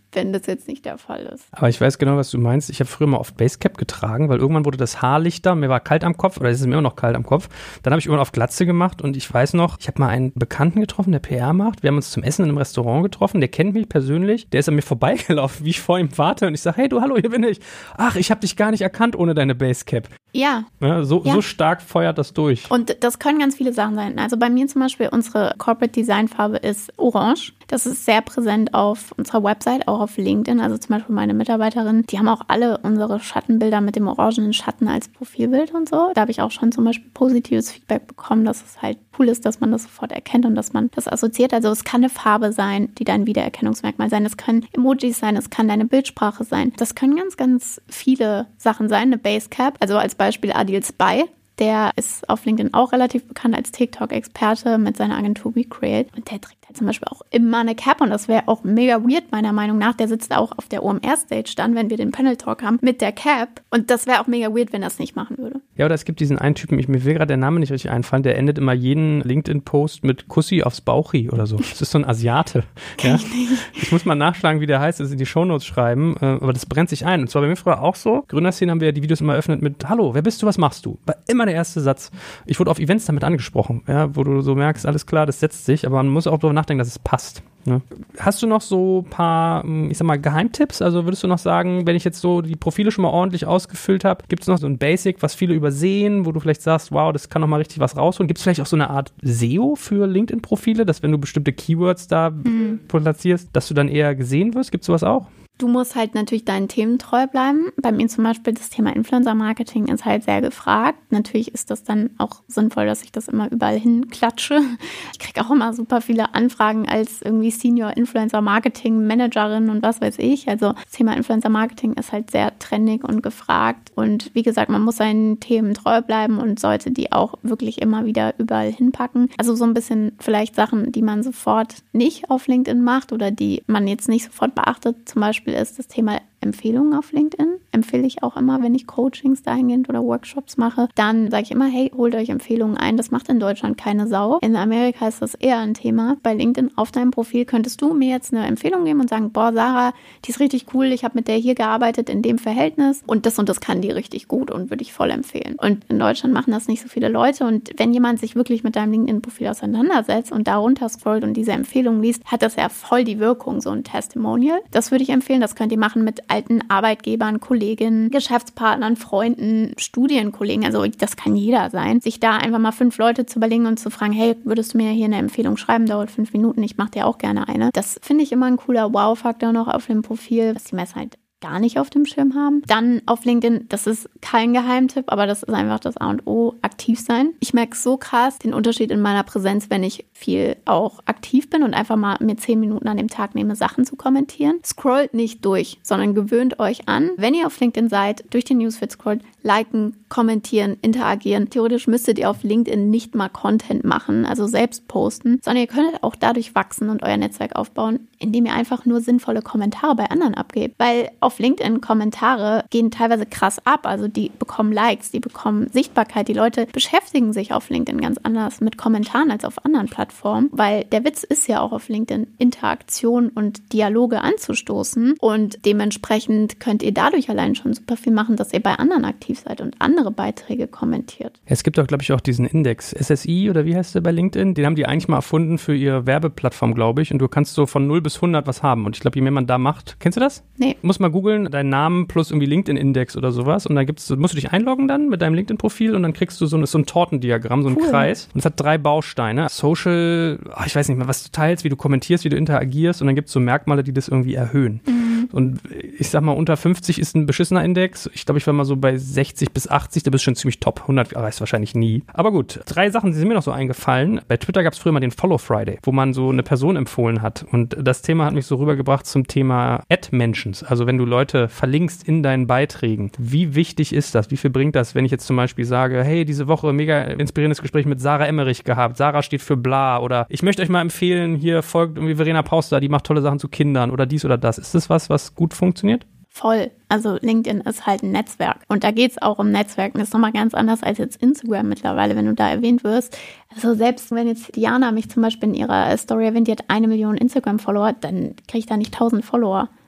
wenn das jetzt nicht der Fall ist. Aber ich weiß genau, was du meinst. Ich habe früher mal oft Basecap getragen, weil irgendwann wurde das Haar lichter, mir war kalt am Kopf, oder es ist mir immer noch kalt am Kopf. Dann habe ich irgendwann auf Glatze gemacht und ich weiß noch, ich habe mal einen Bekannten getroffen, der P R macht. Wir haben uns zum Essen in einem Restaurant getroffen, der kennt mich persönlich. Der ist an mir vorbeigelaufen, wie ich vor ihm warte und ich sage, hey du, hallo, hier bin ich. Ach, ich habe dich gar nicht erkannt ohne deine Basecap. Ja. ja, so, ja. so stark feuert das durch. Und das können ganz viele Sachen sein. Also bei mir zum Beispiel, unsere Corporate Design Farbe ist orange. Das ist sehr präsent auf unserer Website, auch auf LinkedIn. Also zum Beispiel meine Mitarbeiterin, die haben auch alle unsere Schattenbilder mit dem orangenen Schatten als Profilbild und so. Da habe ich auch schon zum Beispiel positives Feedback bekommen, dass es halt cool ist, dass man das sofort erkennt und dass man das assoziiert. Also es kann eine Farbe sein, die dein Wiedererkennungsmerkmal sein. Es können Emojis sein, es kann deine Bildsprache sein. Das können ganz, ganz viele Sachen sein. Eine Basecap, also als Beispiel Adil Spy. Der ist auf LinkedIn auch relativ bekannt als TikTok-Experte mit seiner Agentur WeCreate. Und der trägt halt zum Beispiel auch immer eine Cap. Und das wäre auch mega weird, meiner Meinung nach. Der sitzt auch auf der O M R-Stage dann, wenn wir den Panel-Talk haben, mit der Cap. Und das wäre auch mega weird, wenn er es nicht machen würde. Ja, oder es gibt diesen einen Typen, ich, mir will gerade der Name nicht richtig einfallen, der endet immer jeden LinkedIn-Post mit Kussi aufs Bauchi oder so. Das ist so ein Asiate. ja? ich, ich muss mal nachschlagen, wie der heißt, das in die Shownotes schreiben. Aber das brennt sich ein. Und zwar bei mir früher auch so. Gründerszene haben wir ja die Videos immer eröffnet mit Hallo, wer bist du, was machst du? War immer der erste Satz. Ich wurde auf Events damit angesprochen, ja, wo du so merkst, alles klar, das setzt sich, aber man muss auch darüber nachdenken, dass es passt. Ne? Hast du noch so ein paar, ich sag mal, Geheimtipps? Also würdest du noch sagen, wenn ich jetzt so die Profile schon mal ordentlich ausgefüllt habe, gibt es noch so ein Basic, was viele übersehen, wo du vielleicht sagst, wow, das kann noch mal richtig was rausholen? Gibt es vielleicht auch so eine Art S E O für LinkedIn-Profile, dass wenn du bestimmte Keywords da mhm. platzierst, dass du dann eher gesehen wirst? Gibt es sowas auch? Du musst halt natürlich deinen Themen treu bleiben. Bei mir zum Beispiel das Thema Influencer-Marketing ist halt sehr gefragt. Natürlich ist das dann auch sinnvoll, dass ich das immer überall hinklatsche. Ich kriege auch immer super viele Anfragen als irgendwie Senior-Influencer-Marketing-Managerin und was weiß ich. Also das Thema Influencer-Marketing ist halt sehr trendig und gefragt. Und wie gesagt, man muss seinen Themen treu bleiben und sollte die auch wirklich immer wieder überall hinpacken. Also so ein bisschen vielleicht Sachen, die man sofort nicht auf LinkedIn macht oder die man jetzt nicht sofort beachtet. Zum Beispiel ist das Thema Empfehlungen auf LinkedIn. Empfehle ich auch immer, wenn ich Coachings dahingehend oder Workshops mache. Dann sage ich immer, hey, holt euch Empfehlungen ein. Das macht in Deutschland keine Sau. In Amerika ist das eher ein Thema. Bei LinkedIn auf deinem Profil könntest du mir jetzt eine Empfehlung geben und sagen, boah, Sarah, die ist richtig cool. Ich habe mit der hier gearbeitet in dem Verhältnis und das und das kann die richtig gut und würde ich voll empfehlen. Und in Deutschland machen das nicht so viele Leute. Und wenn jemand sich wirklich mit deinem LinkedIn-Profil auseinandersetzt und da runter scrollt und diese Empfehlung liest, hat das ja voll die Wirkung, so ein Testimonial. Das würde ich empfehlen. Das könnt ihr machen mit alten Arbeitgebern, Kolleginnen, Geschäftspartnern, Freunden, Studienkollegen, also das kann jeder sein, sich da einfach mal fünf Leute zu überlegen und zu fragen, hey, würdest du mir hier eine Empfehlung schreiben, dauert fünf Minuten, ich mache dir auch gerne eine. Das finde ich immer ein cooler Wow-Faktor noch auf dem Profil, was die meisten halt gar nicht auf dem Schirm haben. Dann auf LinkedIn, das ist kein Geheimtipp, aber das ist einfach das A und O, aktiv sein. Ich merke so krass den Unterschied in meiner Präsenz, wenn ich viel auch aktiv bin und einfach mal mir zehn Minuten an dem Tag nehme, Sachen zu kommentieren. Scrollt nicht durch, sondern gewöhnt euch an. Wenn ihr auf LinkedIn seid, durch den Newsfeed scrollt, liken, kommentieren, interagieren. Theoretisch müsstet ihr auf LinkedIn nicht mal Content machen, also selbst posten, sondern ihr könnt auch dadurch wachsen und euer Netzwerk aufbauen, indem ihr einfach nur sinnvolle Kommentare bei anderen abgebt. Weil auf LinkedIn Kommentare gehen teilweise krass ab, also die bekommen Likes, die bekommen Sichtbarkeit. Die Leute beschäftigen sich auf LinkedIn ganz anders mit Kommentaren als auf anderen Plattformen, weil der Witz ist ja auch auf LinkedIn Interaktion und Dialoge anzustoßen und dementsprechend könnt ihr dadurch allein schon super viel machen, dass ihr bei anderen aktiv seid und andere Beiträge kommentiert. Es gibt doch, glaube ich, auch diesen Index, S S I oder wie heißt der bei LinkedIn? Den haben die eigentlich mal erfunden für ihre Werbeplattform, glaube ich, und du kannst so von null bis hundert was haben und ich glaube, je mehr man da macht, kennst du das? Nee. Muss mal googeln, deinen Namen plus irgendwie LinkedIn-Index oder sowas und dann gibt's, musst du dich einloggen dann mit deinem LinkedIn-Profil und dann kriegst du so, eine, so ein Tortendiagramm, so einen cool. Kreis und es hat drei Bausteine. Social, oh, ich weiß nicht mehr, was du teilst, wie du kommentierst, wie du interagierst und dann gibt's so Merkmale, die das irgendwie erhöhen. Mhm. Und ich sag mal, unter fünfzig ist ein beschissener Index. Ich glaube, ich war mal so bei sechzig bis achtzig, da bist du schon ziemlich top. hundert erreichst du wahrscheinlich nie. Aber gut, drei Sachen, die sind mir noch so eingefallen. Bei Twitter gab's früher mal den Follow Friday, wo man so eine Person empfohlen hat und das Thema hat mich so rübergebracht zum Thema Ad-Mentions. Also wenn du Leute verlinkst in deinen Beiträgen. Wie wichtig ist das? Wie viel bringt das, wenn ich jetzt zum Beispiel sage, hey, diese Woche mega inspirierendes Gespräch mit Sarah Emmerich gehabt. Sarah steht für bla oder ich möchte euch mal empfehlen, hier folgt irgendwie Verena Pauster, die macht tolle Sachen zu Kindern oder dies oder das. Ist das was, was gut funktioniert? Voll. Also LinkedIn ist halt ein Netzwerk. Und da geht es auch um Netzwerken. Das ist nochmal ganz anders als jetzt Instagram mittlerweile, wenn du da erwähnt wirst. Also selbst wenn jetzt Diana mich zum Beispiel in ihrer Story erwähnt, die hat eine Million Instagram-Follower, dann kriege ich da nicht tausend Follower.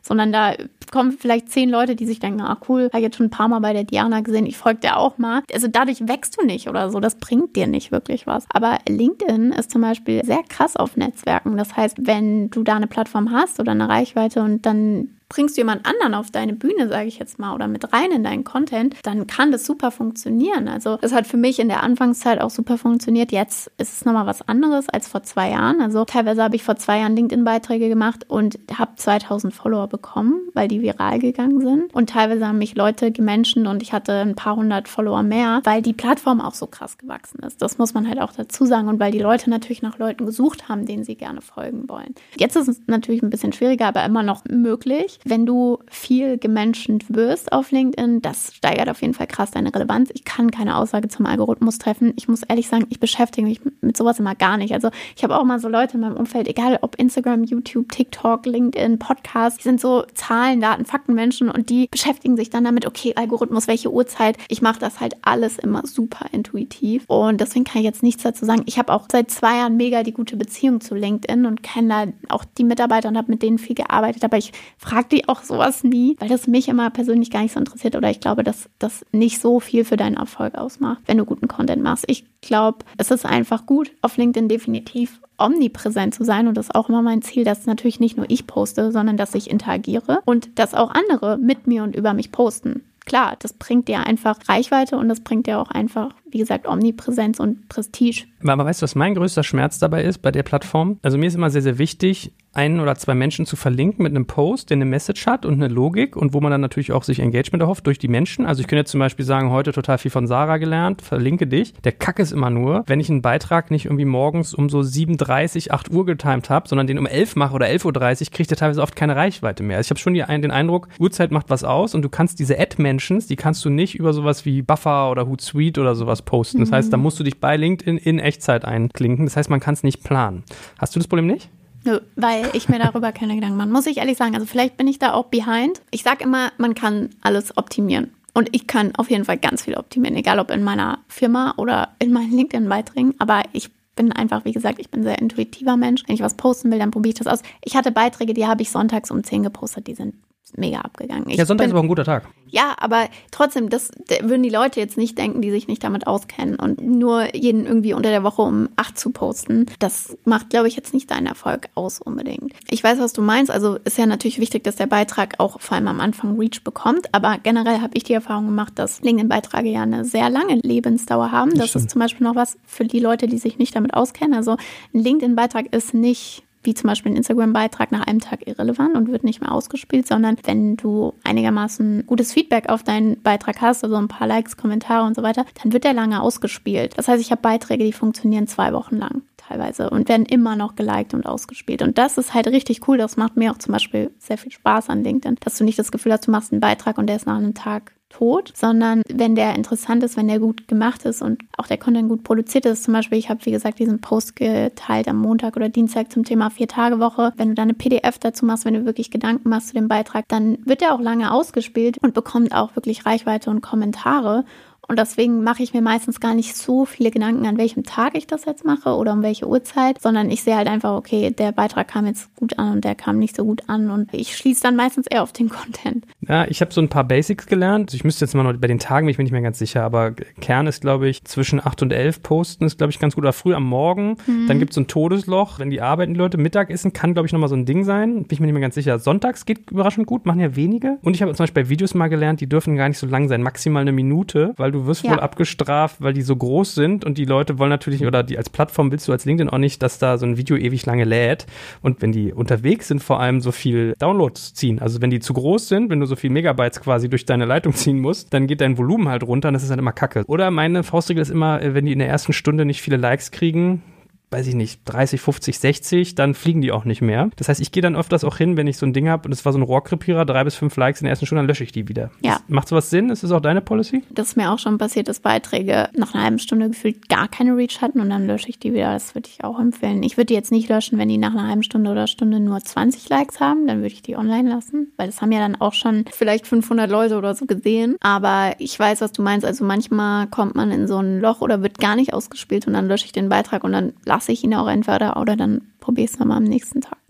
sondern da kommen vielleicht zehn Leute, die sich denken, ah cool, habe ich jetzt schon ein paar Mal bei der Diana gesehen, ich folge der auch mal. Also dadurch wächst du nicht oder so, das bringt dir nicht wirklich was. Aber LinkedIn ist zum Beispiel sehr krass auf Netzwerken. Das heißt, wenn du da eine Plattform hast oder eine Reichweite und dann bringst du jemand anderen auf deine Bühne, sage ich jetzt mal, oder mit rein in deinen Content, dann kann das super funktionieren. Also das hat für mich in der Anfangszeit auch super funktioniert. Jetzt ist es nochmal was anderes als vor zwei Jahren. Also teilweise habe ich vor zwei Jahren LinkedIn-Beiträge gemacht und habe zweitausend Follower bekommen, weil die viral gegangen sind. Und teilweise haben mich Leute gemenschen und ich hatte ein paar hundert Follower mehr, weil die Plattform auch so krass gewachsen ist. Das muss man halt auch dazu sagen und weil die Leute natürlich nach Leuten gesucht haben, denen sie gerne folgen wollen. Jetzt ist es natürlich ein bisschen schwieriger, aber immer noch möglich. Wenn du viel gemenschent wirst auf LinkedIn, das steigert auf jeden Fall krass deine Relevanz. Ich kann keine Aussage zum Algorithmus treffen. Ich muss ehrlich sagen, ich beschäftige mich mit sowas immer gar nicht. Also ich habe auch mal so Leute in meinem Umfeld, egal ob Instagram, YouTube, TikTok, LinkedIn, Podcast, die sind so Zahlen, Daten, Fakten Menschen und die beschäftigen sich dann damit, okay, Algorithmus, welche Uhrzeit. Ich mache das halt alles immer super intuitiv und deswegen kann ich jetzt nichts dazu sagen. Ich habe auch seit zwei Jahren mega die gute Beziehung zu LinkedIn und kenne da auch die Mitarbeiter und habe mit denen viel gearbeitet, aber ich frage die auch sowas nie, weil das mich immer persönlich gar nicht so interessiert oder ich glaube, dass das nicht so viel für deinen Erfolg ausmacht, wenn du guten Content machst. Ich glaube, es ist einfach gut, auf LinkedIn definitiv omnipräsent zu sein und das ist auch immer mein Ziel, dass natürlich nicht nur ich poste, sondern dass ich interagiere und dass auch andere mit mir und über mich posten. Klar, das bringt dir einfach Reichweite und das bringt dir auch einfach, wie gesagt, Omnipräsenz und Prestige. Aber weißt du, was mein größter Schmerz dabei ist bei der Plattform? Also mir ist immer sehr, sehr wichtig, einen oder zwei Menschen zu verlinken mit einem Post, der eine Message hat und eine Logik und wo man dann natürlich auch sich Engagement erhofft durch die Menschen. Also ich könnte jetzt zum Beispiel sagen, heute total viel von Sarah gelernt, verlinke dich. Der Kack ist immer nur, wenn ich einen Beitrag nicht irgendwie morgens um so sieben Uhr dreißig, acht Uhr getimed habe, sondern den um elf mache oder elf Uhr dreißig, kriegt der teilweise oft keine Reichweite mehr. Also ich habe schon die, den Eindruck, Uhrzeit macht was aus und du kannst diese Ad-Mentions, die kannst du nicht über sowas wie Buffer oder Hootsuite oder sowas posten. Das heißt, da musst du dich bei LinkedIn in Echtzeit einklinken. Das heißt, man kann es nicht planen. Hast du das Problem nicht? Nö, weil ich mir darüber keine Gedanken mache. Muss ich ehrlich sagen, also vielleicht bin ich da auch behind. Ich sage immer, man kann alles optimieren. Und ich kann auf jeden Fall ganz viel optimieren, egal ob in meiner Firma oder in meinen LinkedIn-Beiträgen. Aber ich bin einfach, wie gesagt, ich bin ein sehr intuitiver Mensch. Wenn ich was posten will, dann probiere ich das aus. Ich hatte Beiträge, die habe ich sonntags um zehn gepostet, die sind mega abgegangen. Ich ja, Sonntag bin, ist aber ein guter Tag. Ja, aber trotzdem, das würden die Leute jetzt nicht denken, die sich nicht damit auskennen. Und nur jeden irgendwie unter der Woche um acht zu posten, das macht, glaube ich, jetzt nicht deinen Erfolg aus unbedingt. Ich weiß, was du meinst. Also ist ja natürlich wichtig, dass der Beitrag auch vor allem am Anfang Reach bekommt. Aber generell habe ich die Erfahrung gemacht, dass LinkedIn-Beiträge ja eine sehr lange Lebensdauer haben. Das, das ist zum Beispiel noch was für die Leute, die sich nicht damit auskennen. Also ein LinkedIn-Beitrag ist nicht wie zum Beispiel ein Instagram-Beitrag nach einem Tag irrelevant und wird nicht mehr ausgespielt, sondern wenn du einigermaßen gutes Feedback auf deinen Beitrag hast, also ein paar Likes, Kommentare und so weiter, dann wird der lange ausgespielt. Das heißt, ich habe Beiträge, die funktionieren zwei Wochen lang teilweise und werden immer noch geliked und ausgespielt. Und das ist halt richtig cool. Das macht mir auch zum Beispiel sehr viel Spaß an LinkedIn, dass du nicht das Gefühl hast, du machst einen Beitrag und der ist nach einem Tag tot, sondern wenn der interessant ist, wenn der gut gemacht ist und auch der Content gut produziert ist. Zum Beispiel, ich habe, wie gesagt, diesen Post geteilt am Montag oder Dienstag zum Thema Vier-Tage-Woche. Wenn du da eine P D F dazu machst, wenn du wirklich Gedanken machst zu dem Beitrag, dann wird der auch lange ausgespielt und bekommt auch wirklich Reichweite und Kommentare. Und deswegen mache ich mir meistens gar nicht so viele Gedanken, an welchem Tag ich das jetzt mache oder um welche Uhrzeit, sondern ich sehe halt einfach, okay, der Beitrag kam jetzt gut an und der kam nicht so gut an und ich schließe dann meistens eher auf den Content. Ja, ich habe so ein paar Basics gelernt. Ich müsste jetzt mal noch bei den Tagen, bin ich mir nicht mehr ganz sicher, aber Kern ist, glaube ich, zwischen acht und elf posten ist, glaube ich, ganz gut. Oder früh am Morgen. Mhm. Dann gibt es so ein Todesloch, wenn die arbeiten, die Leute Mittagessen, kann, glaube ich, nochmal so ein Ding sein. Bin ich mir nicht mehr ganz sicher. Sonntags geht überraschend gut, machen ja wenige. Und ich habe zum Beispiel bei Videos mal gelernt, die dürfen gar nicht so lang sein, maximal eine Minute, weil du wirst ja wohl abgestraft, weil die so groß sind und die Leute wollen natürlich, oder die als Plattform willst du als LinkedIn auch nicht, dass da so ein Video ewig lange lädt und wenn die unterwegs sind, vor allem so viel Downloads ziehen. Also wenn die zu groß sind, wenn du so viel Megabytes quasi durch deine Leitung ziehen musst, dann geht dein Volumen halt runter und das ist halt immer kacke. Oder meine Faustregel ist immer, wenn die in der ersten Stunde nicht viele Likes kriegen, weiß ich nicht, dreißig, fünfzig, sechzig, dann fliegen die auch nicht mehr. Das heißt, ich gehe dann öfters auch hin, wenn ich so ein Ding habe und es war so ein Rohrkrepierer, drei bis fünf Likes in der ersten Stunde, dann lösche ich die wieder. Ja. Das, macht sowas Sinn? Ist das auch deine Policy? Das ist mir auch schon passiert, dass Beiträge nach einer halben Stunde gefühlt gar keine Reach hatten und dann lösche ich die wieder. Das würde ich auch empfehlen. Ich würde die jetzt nicht löschen, wenn die nach einer halben Stunde oder Stunde nur zwanzig Likes haben, dann würde ich die online lassen, weil das haben ja dann auch schon vielleicht fünfhundert Leute oder so gesehen. Aber ich weiß, was du meinst. Also manchmal kommt man in so ein Loch oder wird gar nicht ausgespielt und dann lösche ich den Beitrag und dann lasse ich ihn auch entweder oder dann probiere es nochmal am nächsten Tag.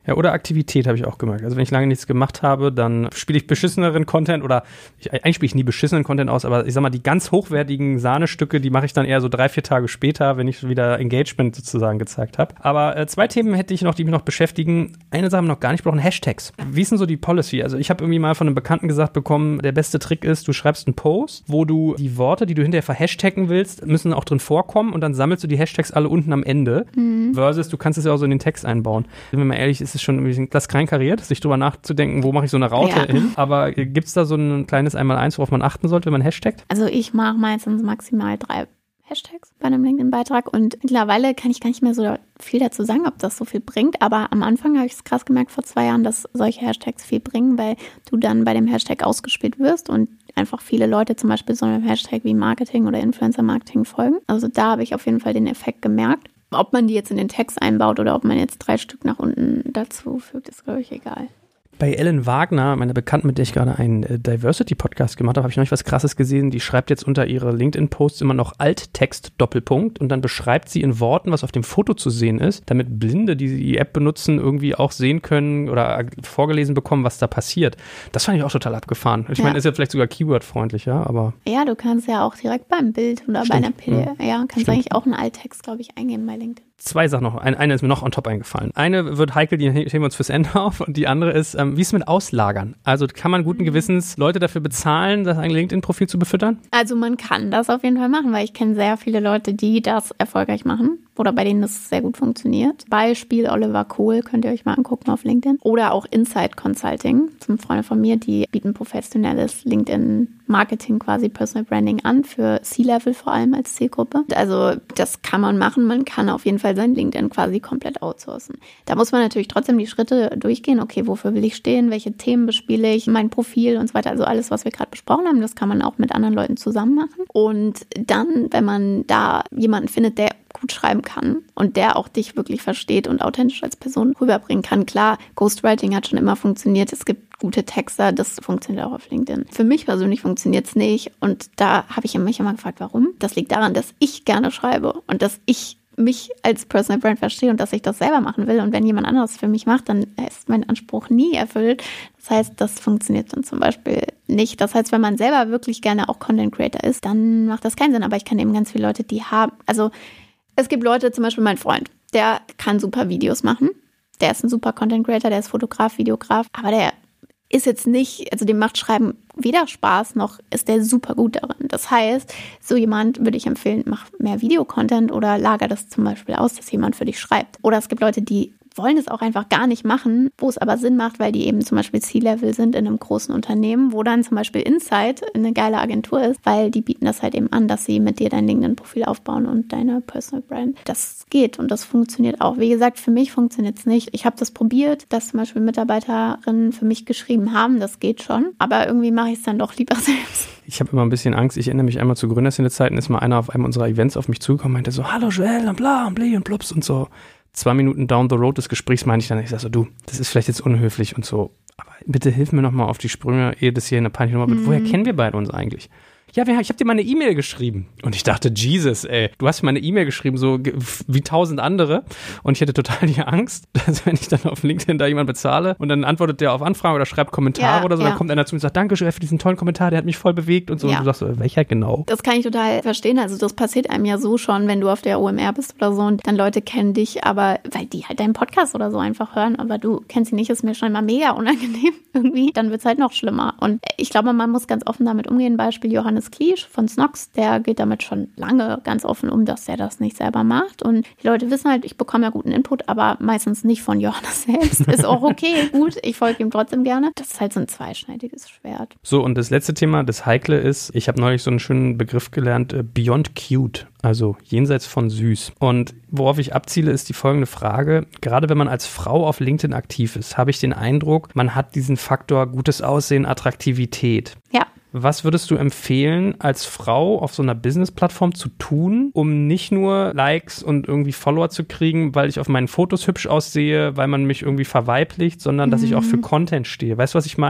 Ja, oder Aktivität habe ich auch gemerkt. Also wenn ich lange nichts gemacht habe, dann spiele ich beschisseneren Content oder ich, eigentlich spiele ich nie beschissenen Content aus, aber ich sag mal, die ganz hochwertigen Sahnestücke, die mache ich dann eher so drei, vier Tage später, wenn ich wieder Engagement sozusagen gezeigt habe. Aber äh, zwei Themen hätte ich noch, die mich noch beschäftigen. Eine Sache haben wir noch gar nicht besprochen, Hashtags. Wie ist denn so die Policy? Also ich habe irgendwie mal von einem Bekannten gesagt bekommen, der beste Trick ist, du schreibst einen Post, wo du die Worte, die du hinterher verhashtaggen willst, müssen auch drin vorkommen und dann sammelst du die Hashtags alle unten am Ende. Mhm. Versus, du kannst es ja auch so in den Text einbauen. Wenn man ehrlich ist, ist es schon ein bisschen das kleinkariert, sich drüber nachzudenken, wo mache ich so eine Raute ja. hin. Aber gibt es da so ein kleines Einmaleins, worauf man achten sollte, wenn man hashtaggt? Also ich mache meistens maximal drei Hashtags bei einem LinkedIn-Beitrag und mittlerweile kann ich gar nicht mehr so viel dazu sagen, ob das so viel bringt, aber am Anfang habe ich es krass gemerkt vor zwei Jahren, dass solche Hashtags viel bringen, weil du dann bei dem Hashtag ausgespielt wirst und einfach viele Leute zum Beispiel so einem Hashtag wie Marketing oder Influencer-Marketing folgen. Also da habe ich auf jeden Fall den Effekt gemerkt. Ob man die jetzt in den Text einbaut oder ob man jetzt drei Stück nach unten dazu fügt, ist, glaube ich, egal. Bei Ellen Wagner, meiner Bekannten, mit der ich gerade einen Diversity-Podcast gemacht habe, habe ich noch was Krasses gesehen. Die schreibt jetzt unter ihre LinkedIn-Posts immer noch Alttext, Doppelpunkt, und dann beschreibt sie in Worten, was auf dem Foto zu sehen ist, damit Blinde, die die App benutzen, irgendwie auch sehen können oder vorgelesen bekommen, was da passiert. Das fand ich auch total abgefahren. Ich ja. meine, ist ja vielleicht sogar Keyword-freundlich, ja, aber... Ja, du kannst ja auch direkt beim Bild oder Stimmt. bei einer P D F, ja, ja kannst Stimmt. eigentlich auch einen Alttext, glaube ich, eingeben bei LinkedIn. Zwei Sachen noch. Eine ist mir noch on top eingefallen. Eine wird heikel, die heben wir uns fürs Ende auf. Und die andere ist, ähm, wie ist es mit Auslagern? Also kann man guten Gewissens Leute dafür bezahlen, das ein LinkedIn-Profil zu befüttern? Also man kann das auf jeden Fall machen, weil ich kenne sehr viele Leute, die das erfolgreich machen oder bei denen das sehr gut funktioniert. Beispiel Oliver Kohl, könnt ihr euch mal angucken auf LinkedIn. Oder auch Insight Consulting, zum Freunde von mir, die bieten professionelles LinkedIn-Marketing, quasi Personal Branding an, für C-Level vor allem als Zielgruppe. Also das kann man machen, man kann auf jeden Fall sein LinkedIn quasi komplett outsourcen. Da muss man natürlich trotzdem die Schritte durchgehen. Okay, wofür will ich stehen? Welche Themen bespiele ich? Mein Profil und so weiter. Also alles, was wir gerade besprochen haben, das kann man auch mit anderen Leuten zusammen machen. Und dann, wenn man da jemanden findet, der gut schreiben kann und der auch dich wirklich versteht und authentisch als Person rüberbringen kann. Klar, Ghostwriting hat schon immer funktioniert. Es gibt gute Texter, das funktioniert auch auf LinkedIn. Für mich persönlich funktioniert es nicht und da habe ich mich immer gefragt, warum? Das liegt daran, dass ich gerne schreibe und dass ich mich als Personal Brand verstehe und dass ich das selber machen will. Und wenn jemand anderes für mich macht, dann ist mein Anspruch nie erfüllt. Das heißt, das funktioniert dann zum Beispiel nicht. Das heißt, wenn man selber wirklich gerne auch Content Creator ist, dann macht das keinen Sinn. Aber ich kenne eben ganz viele Leute, die haben, also es gibt Leute, zum Beispiel mein Freund, der kann super Videos machen. Der ist ein super Content Creator, der ist Fotograf, Videograf, aber der ist jetzt nicht, also dem macht Schreiben weder Spaß, noch ist der super gut darin. Das heißt, so jemand würde ich empfehlen, mach mehr Videocontent oder lager das zum Beispiel aus, dass jemand für dich schreibt. Oder es gibt Leute, die wollen es auch einfach gar nicht machen, wo es aber Sinn macht, weil die eben zum Beispiel C-Level sind in einem großen Unternehmen, wo dann zum Beispiel Insight eine geile Agentur ist, weil die bieten das halt eben an, dass sie mit dir dein LinkedIn-Profil aufbauen und deine Personal Brand. Das geht und das funktioniert auch. Wie gesagt, für mich funktioniert es nicht. Ich habe das probiert, dass zum Beispiel Mitarbeiterinnen für mich geschrieben haben, das geht schon, aber irgendwie mache ich es dann doch lieber selbst. Ich habe immer ein bisschen Angst. Ich erinnere mich einmal zu Gründerszene-Zeiten, ist mal einer auf einem unserer Events auf mich zugekommen und meinte so, hallo Joel und bla und bli und plups und so. Zwei Minuten down the road des Gesprächs meine ich dann, ich sage so, du, das ist vielleicht jetzt unhöflich und so, aber bitte hilf mir nochmal auf die Sprünge, ehe das hier in der peinliche Nummer wird. Mhm. Woher kennen wir beide uns eigentlich? Ja, ich habe dir mal eine E-Mail geschrieben. Und ich dachte, Jesus, ey, du hast mir eine E-Mail geschrieben, so wie tausend andere. Und ich hätte total die Angst, dass wenn ich dann auf LinkedIn da jemanden bezahle und dann antwortet der auf Anfragen oder schreibt Kommentare ja, oder so, ja. Dann kommt einer zu mir und sagt, danke schön für diesen tollen Kommentar, der hat mich voll bewegt und so. Ja. Und du sagst so, welcher genau? Das kann ich total verstehen. Also das passiert einem ja so schon, wenn du auf der O M R bist oder so und dann Leute kennen dich, aber weil die halt deinen Podcast oder so einfach hören, aber du kennst sie nicht, ist mir schon immer mega unangenehm irgendwie. Dann wird es halt noch schlimmer. Und ich glaube, man muss ganz offen damit umgehen. Beispiel Johannes Kliesch von Snox, der geht damit schon lange ganz offen um, dass er das nicht selber macht. Und die Leute wissen halt, ich bekomme ja guten Input, aber meistens nicht von Johannes selbst. Ist auch okay, gut, ich folge ihm trotzdem gerne. Das ist halt so ein zweischneidiges Schwert. So, und das letzte Thema, das Heikle ist, ich habe neulich so einen schönen Begriff gelernt, äh, Beyond Cute, also jenseits von süß. Und worauf ich abziele, ist die folgende Frage. Gerade wenn man als Frau auf LinkedIn aktiv ist, habe ich den Eindruck, man hat diesen Faktor gutes Aussehen, Attraktivität. Ja. Was würdest du empfehlen, als Frau auf so einer Business-Plattform zu tun, um nicht nur Likes und irgendwie Follower zu kriegen, weil ich auf meinen Fotos hübsch aussehe, weil man mich irgendwie verweiblicht, sondern dass ich auch für Content stehe? Weißt du, was ich meine?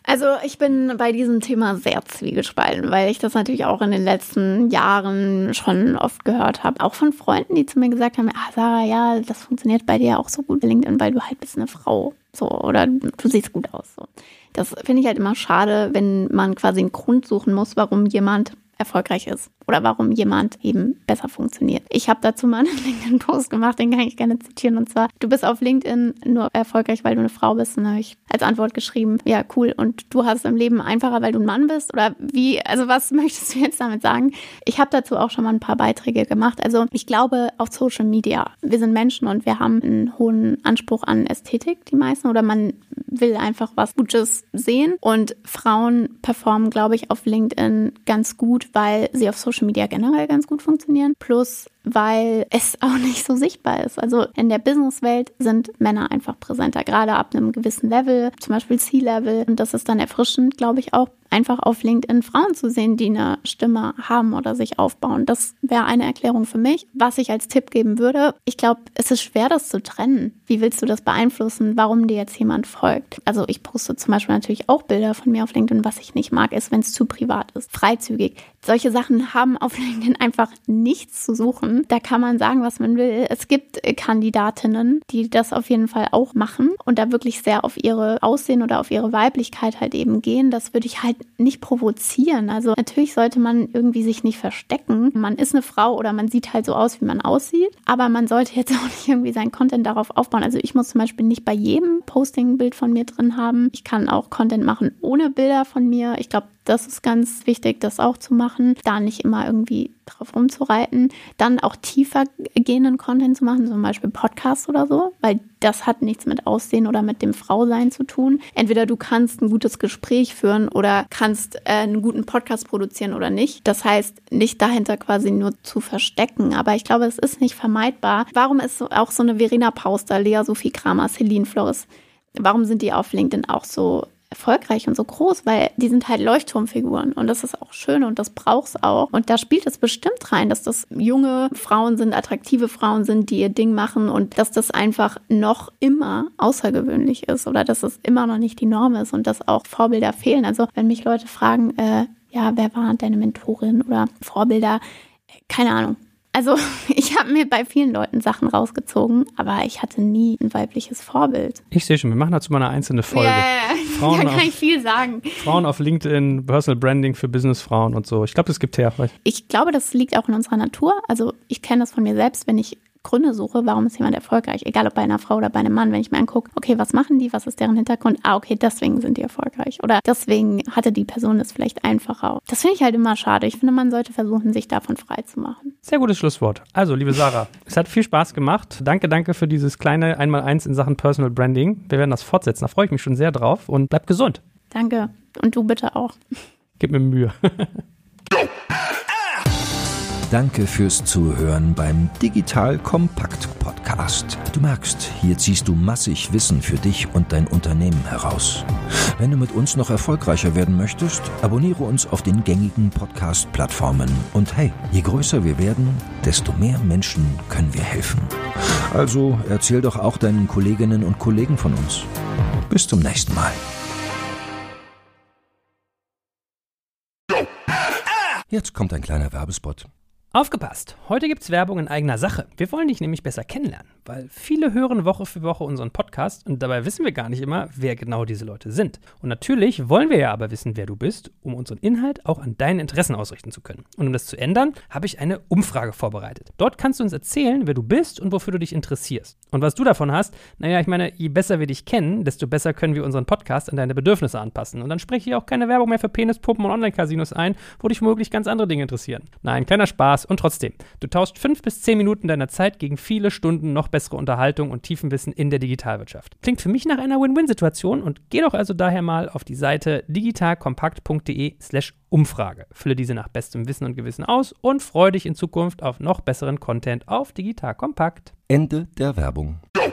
Also ich bin bei diesem Thema sehr zwiegespalten, weil ich das natürlich auch in den letzten Jahren schon oft gehört habe. Auch von Freunden, die zu mir gesagt haben, ah Sarah, ja, das funktioniert bei dir auch so gut bei LinkedIn, weil du halt bist eine Frau. So, oder du siehst gut aus. So. Das finde ich halt immer schade, wenn man quasi einen Grund suchen muss, warum jemand erfolgreich ist oder warum jemand eben besser funktioniert. Ich habe dazu mal einen LinkedIn-Post gemacht, den kann ich gerne zitieren, und zwar: Du bist auf LinkedIn nur erfolgreich, weil du eine Frau bist. Und dann habe ich als Antwort geschrieben, ja cool, und du hast im Leben einfacher, weil du ein Mann bist? Oder wie, also was möchtest du jetzt damit sagen? Ich habe dazu auch schon mal ein paar Beiträge gemacht. Also ich glaube, auf Social Media, wir sind Menschen und wir haben einen hohen Anspruch an Ästhetik, die meisten, oder man will einfach was Gutes sehen, und Frauen performen, glaube ich, auf LinkedIn ganz gut, weil sie auf Social Media generell ganz gut funktionieren, plus weil es auch nicht so sichtbar ist. Also in der Businesswelt sind Männer einfach präsenter, gerade ab einem gewissen Level, zum Beispiel C-Level. Und das ist dann erfrischend, glaube ich, auch einfach auf LinkedIn Frauen zu sehen, die eine Stimme haben oder sich aufbauen. Das wäre eine Erklärung für mich. Was ich als Tipp geben würde: Ich glaube, es ist schwer, das zu trennen. Wie willst du das beeinflussen, warum dir jetzt jemand folgt? Also ich poste zum Beispiel natürlich auch Bilder von mir auf LinkedIn. Was ich nicht mag, ist, wenn es zu privat ist, freizügig. Solche Sachen haben auf LinkedIn einfach nichts zu suchen. Da kann man sagen, was man will. Es gibt Kandidatinnen, die das auf jeden Fall auch machen und da wirklich sehr auf ihre Aussehen oder auf ihre Weiblichkeit halt eben gehen. Das würde ich halt nicht provozieren. Also natürlich sollte man irgendwie sich nicht verstecken. Man ist eine Frau oder man sieht halt so aus, wie man aussieht. Aber man sollte jetzt auch nicht irgendwie seinen Content darauf aufbauen. Also ich muss zum Beispiel nicht bei jedem Posting ein Bild von mir drin haben. Ich kann auch Content machen ohne Bilder von mir. Ich glaube, das ist ganz wichtig, das auch zu machen. Da nicht immer irgendwie drauf rumzureiten. Dann auch tiefer gehenden Content zu machen, zum Beispiel Podcasts oder so, weil das hat nichts mit Aussehen oder mit dem Frausein zu tun. Entweder du kannst ein gutes Gespräch führen oder kannst äh, einen guten Podcast produzieren oder nicht. Das heißt, nicht dahinter quasi nur zu verstecken. Aber ich glaube, es ist nicht vermeidbar. Warum ist so, auch so eine Verena Pauster, Lea Sophie Kramer, Celine Flores, warum sind die auf LinkedIn auch so erfolgreich und so groß? Weil die sind halt Leuchtturmfiguren und das ist auch schön und das braucht's auch. Und da spielt es bestimmt rein, dass das junge Frauen sind, attraktive Frauen sind, die ihr Ding machen und dass das einfach noch immer außergewöhnlich ist oder dass es immer noch nicht die Norm ist und dass auch Vorbilder fehlen. Also wenn mich Leute fragen, äh, ja, wer war deine Mentorin oder Vorbilder? Keine Ahnung. Also ich habe mir bei vielen Leuten Sachen rausgezogen, aber ich hatte nie ein weibliches Vorbild. Ich sehe schon, wir machen dazu mal eine einzelne Folge. Ja, ja, Frauen da kann auf, ich viel sagen. Frauen auf LinkedIn, Personal Branding für Businessfrauen und so. Ich glaube, das gibt her. Ich glaube, das liegt auch in unserer Natur. Also ich kenne das von mir selbst, wenn ich Gründe suche, warum ist jemand erfolgreich, egal ob bei einer Frau oder bei einem Mann, wenn ich mir angucke, okay, was machen die, was ist deren Hintergrund, ah, okay, deswegen sind die erfolgreich oder deswegen hatte die Person es vielleicht einfacher. Das finde ich halt immer schade. Ich finde, man sollte versuchen, sich davon frei zu machen. Sehr gutes Schlusswort. Also, liebe Sarah, es hat viel Spaß gemacht. Danke, danke für dieses kleine Einmaleins in Sachen Personal Branding. Wir werden das fortsetzen, da freue ich mich schon sehr drauf und bleib gesund. Danke und du bitte auch. Gib mir Mühe. Danke fürs Zuhören beim Digital Kompakt Podcast. Du merkst, hier ziehst du massig Wissen für dich und dein Unternehmen heraus. Wenn du mit uns noch erfolgreicher werden möchtest, abonniere uns auf den gängigen Podcast-Plattformen. Und hey, je größer wir werden, desto mehr Menschen können wir helfen. Also erzähl doch auch deinen Kolleginnen und Kollegen von uns. Bis zum nächsten Mal. Jetzt kommt ein kleiner Werbespot. Aufgepasst! Heute gibt's Werbung in eigener Sache. Wir wollen dich nämlich besser kennenlernen, weil viele hören Woche für Woche unseren Podcast und dabei wissen wir gar nicht immer, wer genau diese Leute sind. Und natürlich wollen wir ja aber wissen, wer du bist, um unseren Inhalt auch an deinen Interessen ausrichten zu können. Und um das zu ändern, habe ich eine Umfrage vorbereitet. Dort kannst du uns erzählen, wer du bist und wofür du dich interessierst. Und was du davon hast, naja, ich meine, je besser wir dich kennen, desto besser können wir unseren Podcast an deine Bedürfnisse anpassen. Und dann spreche ich auch keine Werbung mehr für Penispuppen und Online-Casinos ein, wo dich womöglich ganz andere Dinge interessieren. Nein, kleiner Spaß. Und trotzdem, du tauschst fünf bis zehn Minuten deiner Zeit gegen viele Stunden noch bessere Unterhaltung und Tiefenwissen in der Digitalwirtschaft. Klingt für mich nach einer Win-Win-Situation und geh doch also daher mal auf die Seite digitalkompakt.de slash Umfrage. Fülle diese nach bestem Wissen und Gewissen aus und freue dich in Zukunft auf noch besseren Content auf Digital Kompakt. Ende der Werbung.